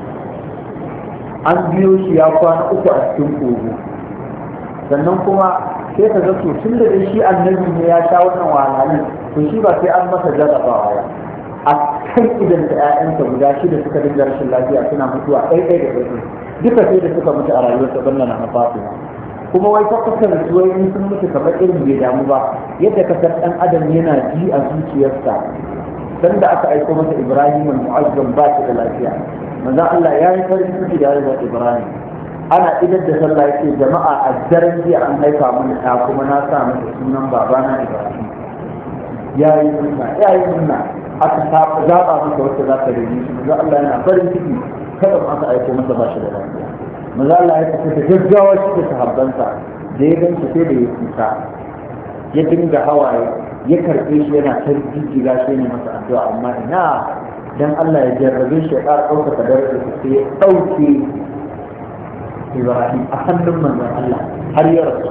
an biyo shi ya kwana 3 a cikin kogo sannan kuma sai ka ga tun da shi annabi ne ya sha wannan wahalhalun to shi ba sai an masa jarrabawa ba a kan idan da ƴaƴansa guda 6 suka dinga rashin lafiya suna mutuwa ɗaiɗai da ɗaiɗai duka sai da suka mutu a rayuwarsa banna na Fatima kuma wai ta kasar tuwai in sun mutu kamar irin bai damu ba yadda kasar ɗan adam yana ji a zuciyarsa sanda aka aiko masa Ibrahim al-Mu'azzam ba shi da lafiya manzon Allah ya yi farin ciki da haihuwar Ibrahim ana idan da sallah yake jama'a a daren jiya an haifa mana ɗa kuma na sa masa sunan babana Ibrahim ya yi murna aka zaɓa masa wacce za ta rage shi manzon Allah yana farin ciki kada mu aka aiko masa ba shi da lafiya manzon Allah ya tafi da gaggawa shi da sahabbansa da ya gan shi sai da ya kuka ya dinga hawaye ya karɓe shi yana ta jijjiga shi ne masa addu'a amma ina dan Allah ya jarrabe shi ya ƙara ɗaukaka darajar sai ya ɗauke Ibrahim a hannun manzon Allah har ya rasu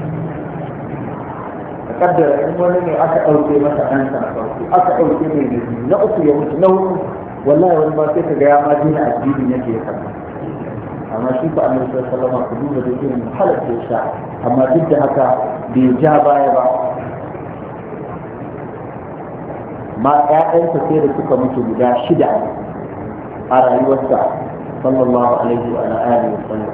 da kaddara in wani ne aka ɗauke masa ɗansa na farko aka ɗauke mai da biyu na uku ya mutu na huɗu wallahi wani ba sai ka ga ya ma dina addinin yake ya karɓa amma shi ko annabi sallallahu alaihi wasallam ku duba da irin wahalar da ya sha amma duk da haka bai ja baya ba ma ƴaƴansa sai da suka mutu guda 6 a rayuwarsa sallallahu alaihi wa alihi wa sallam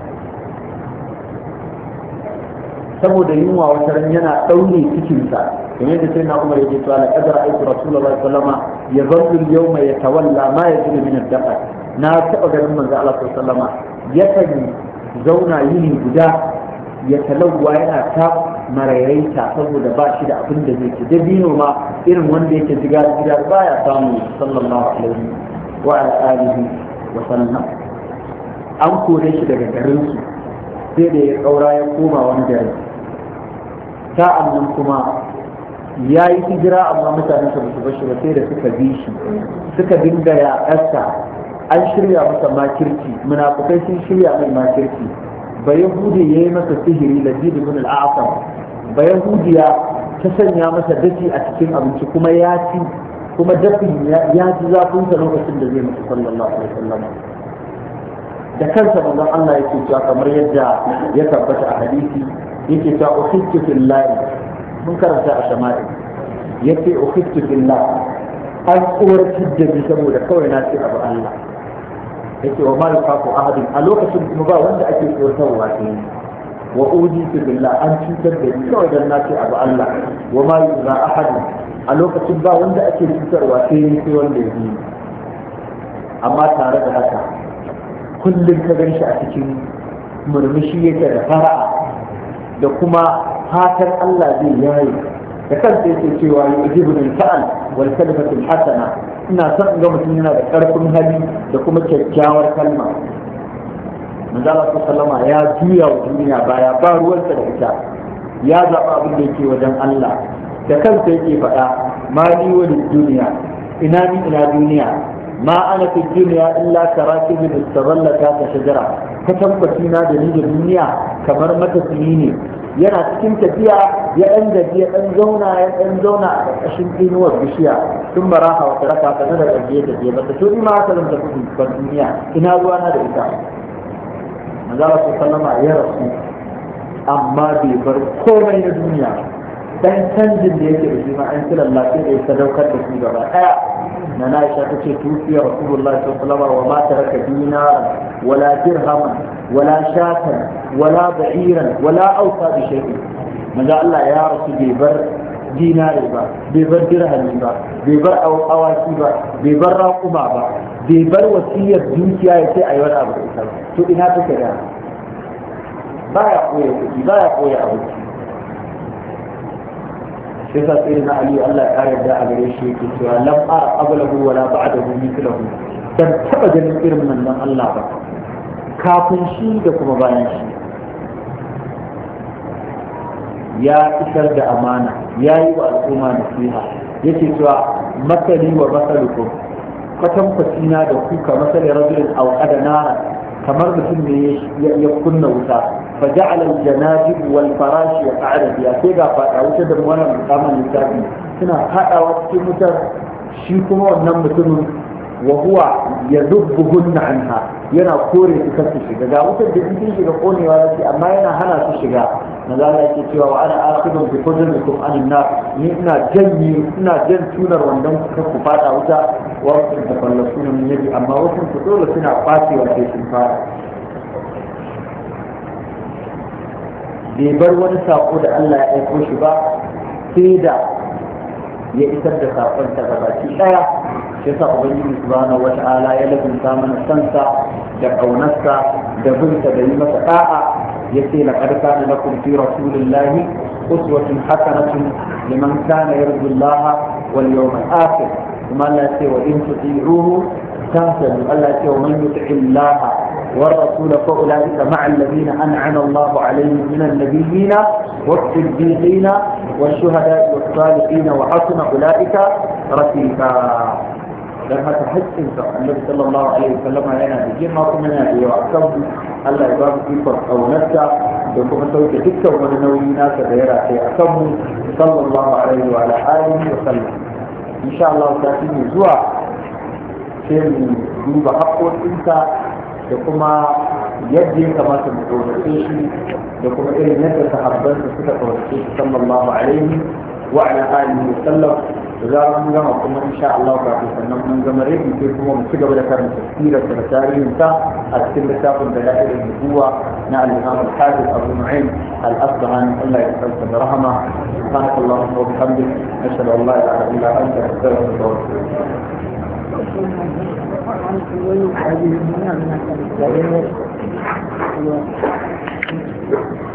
saboda yunwa wata ran yana daure cikinsa kamar da sai na Umar yake cewa la qadara ayatu rasulullahi sallallahu alaihi wa sallam yazallu al-yawma yatawalla ma yajidu min ad-dafa na taɓa ganin manzo Allah sallallahu alaihi wa sallam yakan zauna yini guda ya talawwa yana ta marairaita saboda ba shi da abin da zai ci dabino ma irin wanda yake jiga baya samu sallallahu alaihi wa alihi wa sallam an kore shi daga garin su sai da ya kaura ya koma wani gari sa'an nan kuma ya yi hijira amma mutanen sa su bashi ba sai da suka bi shi suka dinga ya ƙasa an shirya masa makirci munafukai sun shirya mai makirci bayahudi ya yi masa sihiri da jidi bin al'asar bayahudiya ta sanya masa dafi a cikin abinci kuma ya ci kuma dafin ya ji zafinsa lokacin da zai mutu sallallahu alaihi wasallam da kansa manzon Allah yake cewa kamar yadda ya tabbata a hadisi yake cewa ukhittu fillah mun karanta a shamari yace ukhittu fillah an tsoratar da ni saboda kawai na ce abu Allah yake wa ma yuqafu ahadin a lokacin kuma ba wanda ake tsoratarwa sai wa ujitu billah an cutar da ni kawai dan nace abu Allah wa ma yuza ahadin a lokacin ba wanda ake cutarwa sai ni sai wanda ya yi amma tare da haka kullum ka gan shi a cikin murmushi yake da fara'a da kuma fatan Allah zai yayi da kansa yake cewa yujibu min fa'al wal kalimatu hasana ina son ga mutum yana da karfin hali da kuma kyakkyawar kalma manzo Allah sallama ya juya wa duniya baya ba ruwansa da ita ya zaba abin da yake wajen Allah da kansa yake faɗa mali wa duniya ina ni ina duniya ma ana fi duniya illa karakibin istazallata ta shajara ka tabbaci na da ni da duniya kamar matafiyi ne yana cikin tafiya ya ɗan gaji ya ɗan zauna a ƙarƙashin inuwar bishiya sun baraha wata raka ta da ƙarfi ya tafiya ba ta so ma ta zanta kuɗin duniya ina ruwa na da ita manzala su sallama ya rasu amma bai bar komai na duniya dan canjin da yake da shi ma an kira lafiya da ya sadaukar da su gaba ɗaya na Aisha ta ce tufiya Rasulullahi sallallahu alaihi wasallam wa ma taraka dinaran wala dirhaman wala shatan wala ba'iran wala awsa bi shay'in manzo Allah ya rasu bai bar dinari ba bai bar dirhami ba bai bar awaki ba bai bar raƙuma ba bai bar wasiyar dukiya ya ce ayi wani abu da ita ba to ina take da baya koya kuɗi baya koya abinci sai sa sai na Ali Allah ya kare da a gare shi yake cewa lam ara qablahu wala ba'dahu mithlahu dan taba ganin irin nan Allah ba kafin shi da kuma bayan shi ya isar da amana ya yi wa al'umma nasiha yake cewa masali wa masalukum kwatankwacina da kuka masali rajulin auqada nara kamar mutum ne ya kunna wuta فجعل الجنادب والفراش يقعد فيها سيغا فاتا وتدر وانا مقاما للتابي سنا فاتا وتمتر شيكما ونمتن وهو يذبهن عنها ينا كوري تكسي شيغا دا وتر دي انتي شيغا قوني والتي اما ينا هنا شيغا نزال يكي تيوا وانا آخذ بفضلكم عن النار ina jan tunar wannan ku fata wuta wasu tafallasuna min yadi amma wasu ku dole suna fatewa sai sun fara bai bar wani sako da Allah ya aiko shi ba sai da ya isar da sakon ta gabaki daya shi yasa ubangiji subhanahu wata'ala ya labunta mana sansa da kaunarsa da binta da yi masa da'a yace laqad kana lakum fi rasulillahi uswatun hasanatun liman kana yarju Allah wal yawmal akhir kuma Allah ya ce wa in tuti'uhu tahtadu Allah ya ce wa man yuti'i Allah والرسول فأولئك مع الذين أنعم الله عليهم من النبيين والصديقين والشهداء والصالحين وحسن أولئك رفيقا لما تحس النبي صلى الله عليه وسلم علينا بجمع كمنا يعقب الله يبارك فيك أو نفسه يقوم سويت تكتب من نوينا كبيرا في أكم صلى الله عليه وعلى آله وسلم إن شاء الله تأتيني زوا في جنوب حقه الإنسان da kuma yadda ya kamata mu tsorace shi da kuma irin yadda sahabban da suka tsorace shi sallallahu alaihi wa ala alihi wa sallam da zarar mun gama kuma insha Allah kafin sannan mun gama rabi sai kuma mu ci gaba da karanta sirar da tarihin sa a cikin littafin da la'ilin nubuwa na al-Imam al-Hafiz Abu Nu'aym al-Asbahani Allah ya tsare da rahama subhanakallahumma wa bihamdik ashhadu an la ilaha illa anta astaghfiruka wa atubu ilayk Thank you.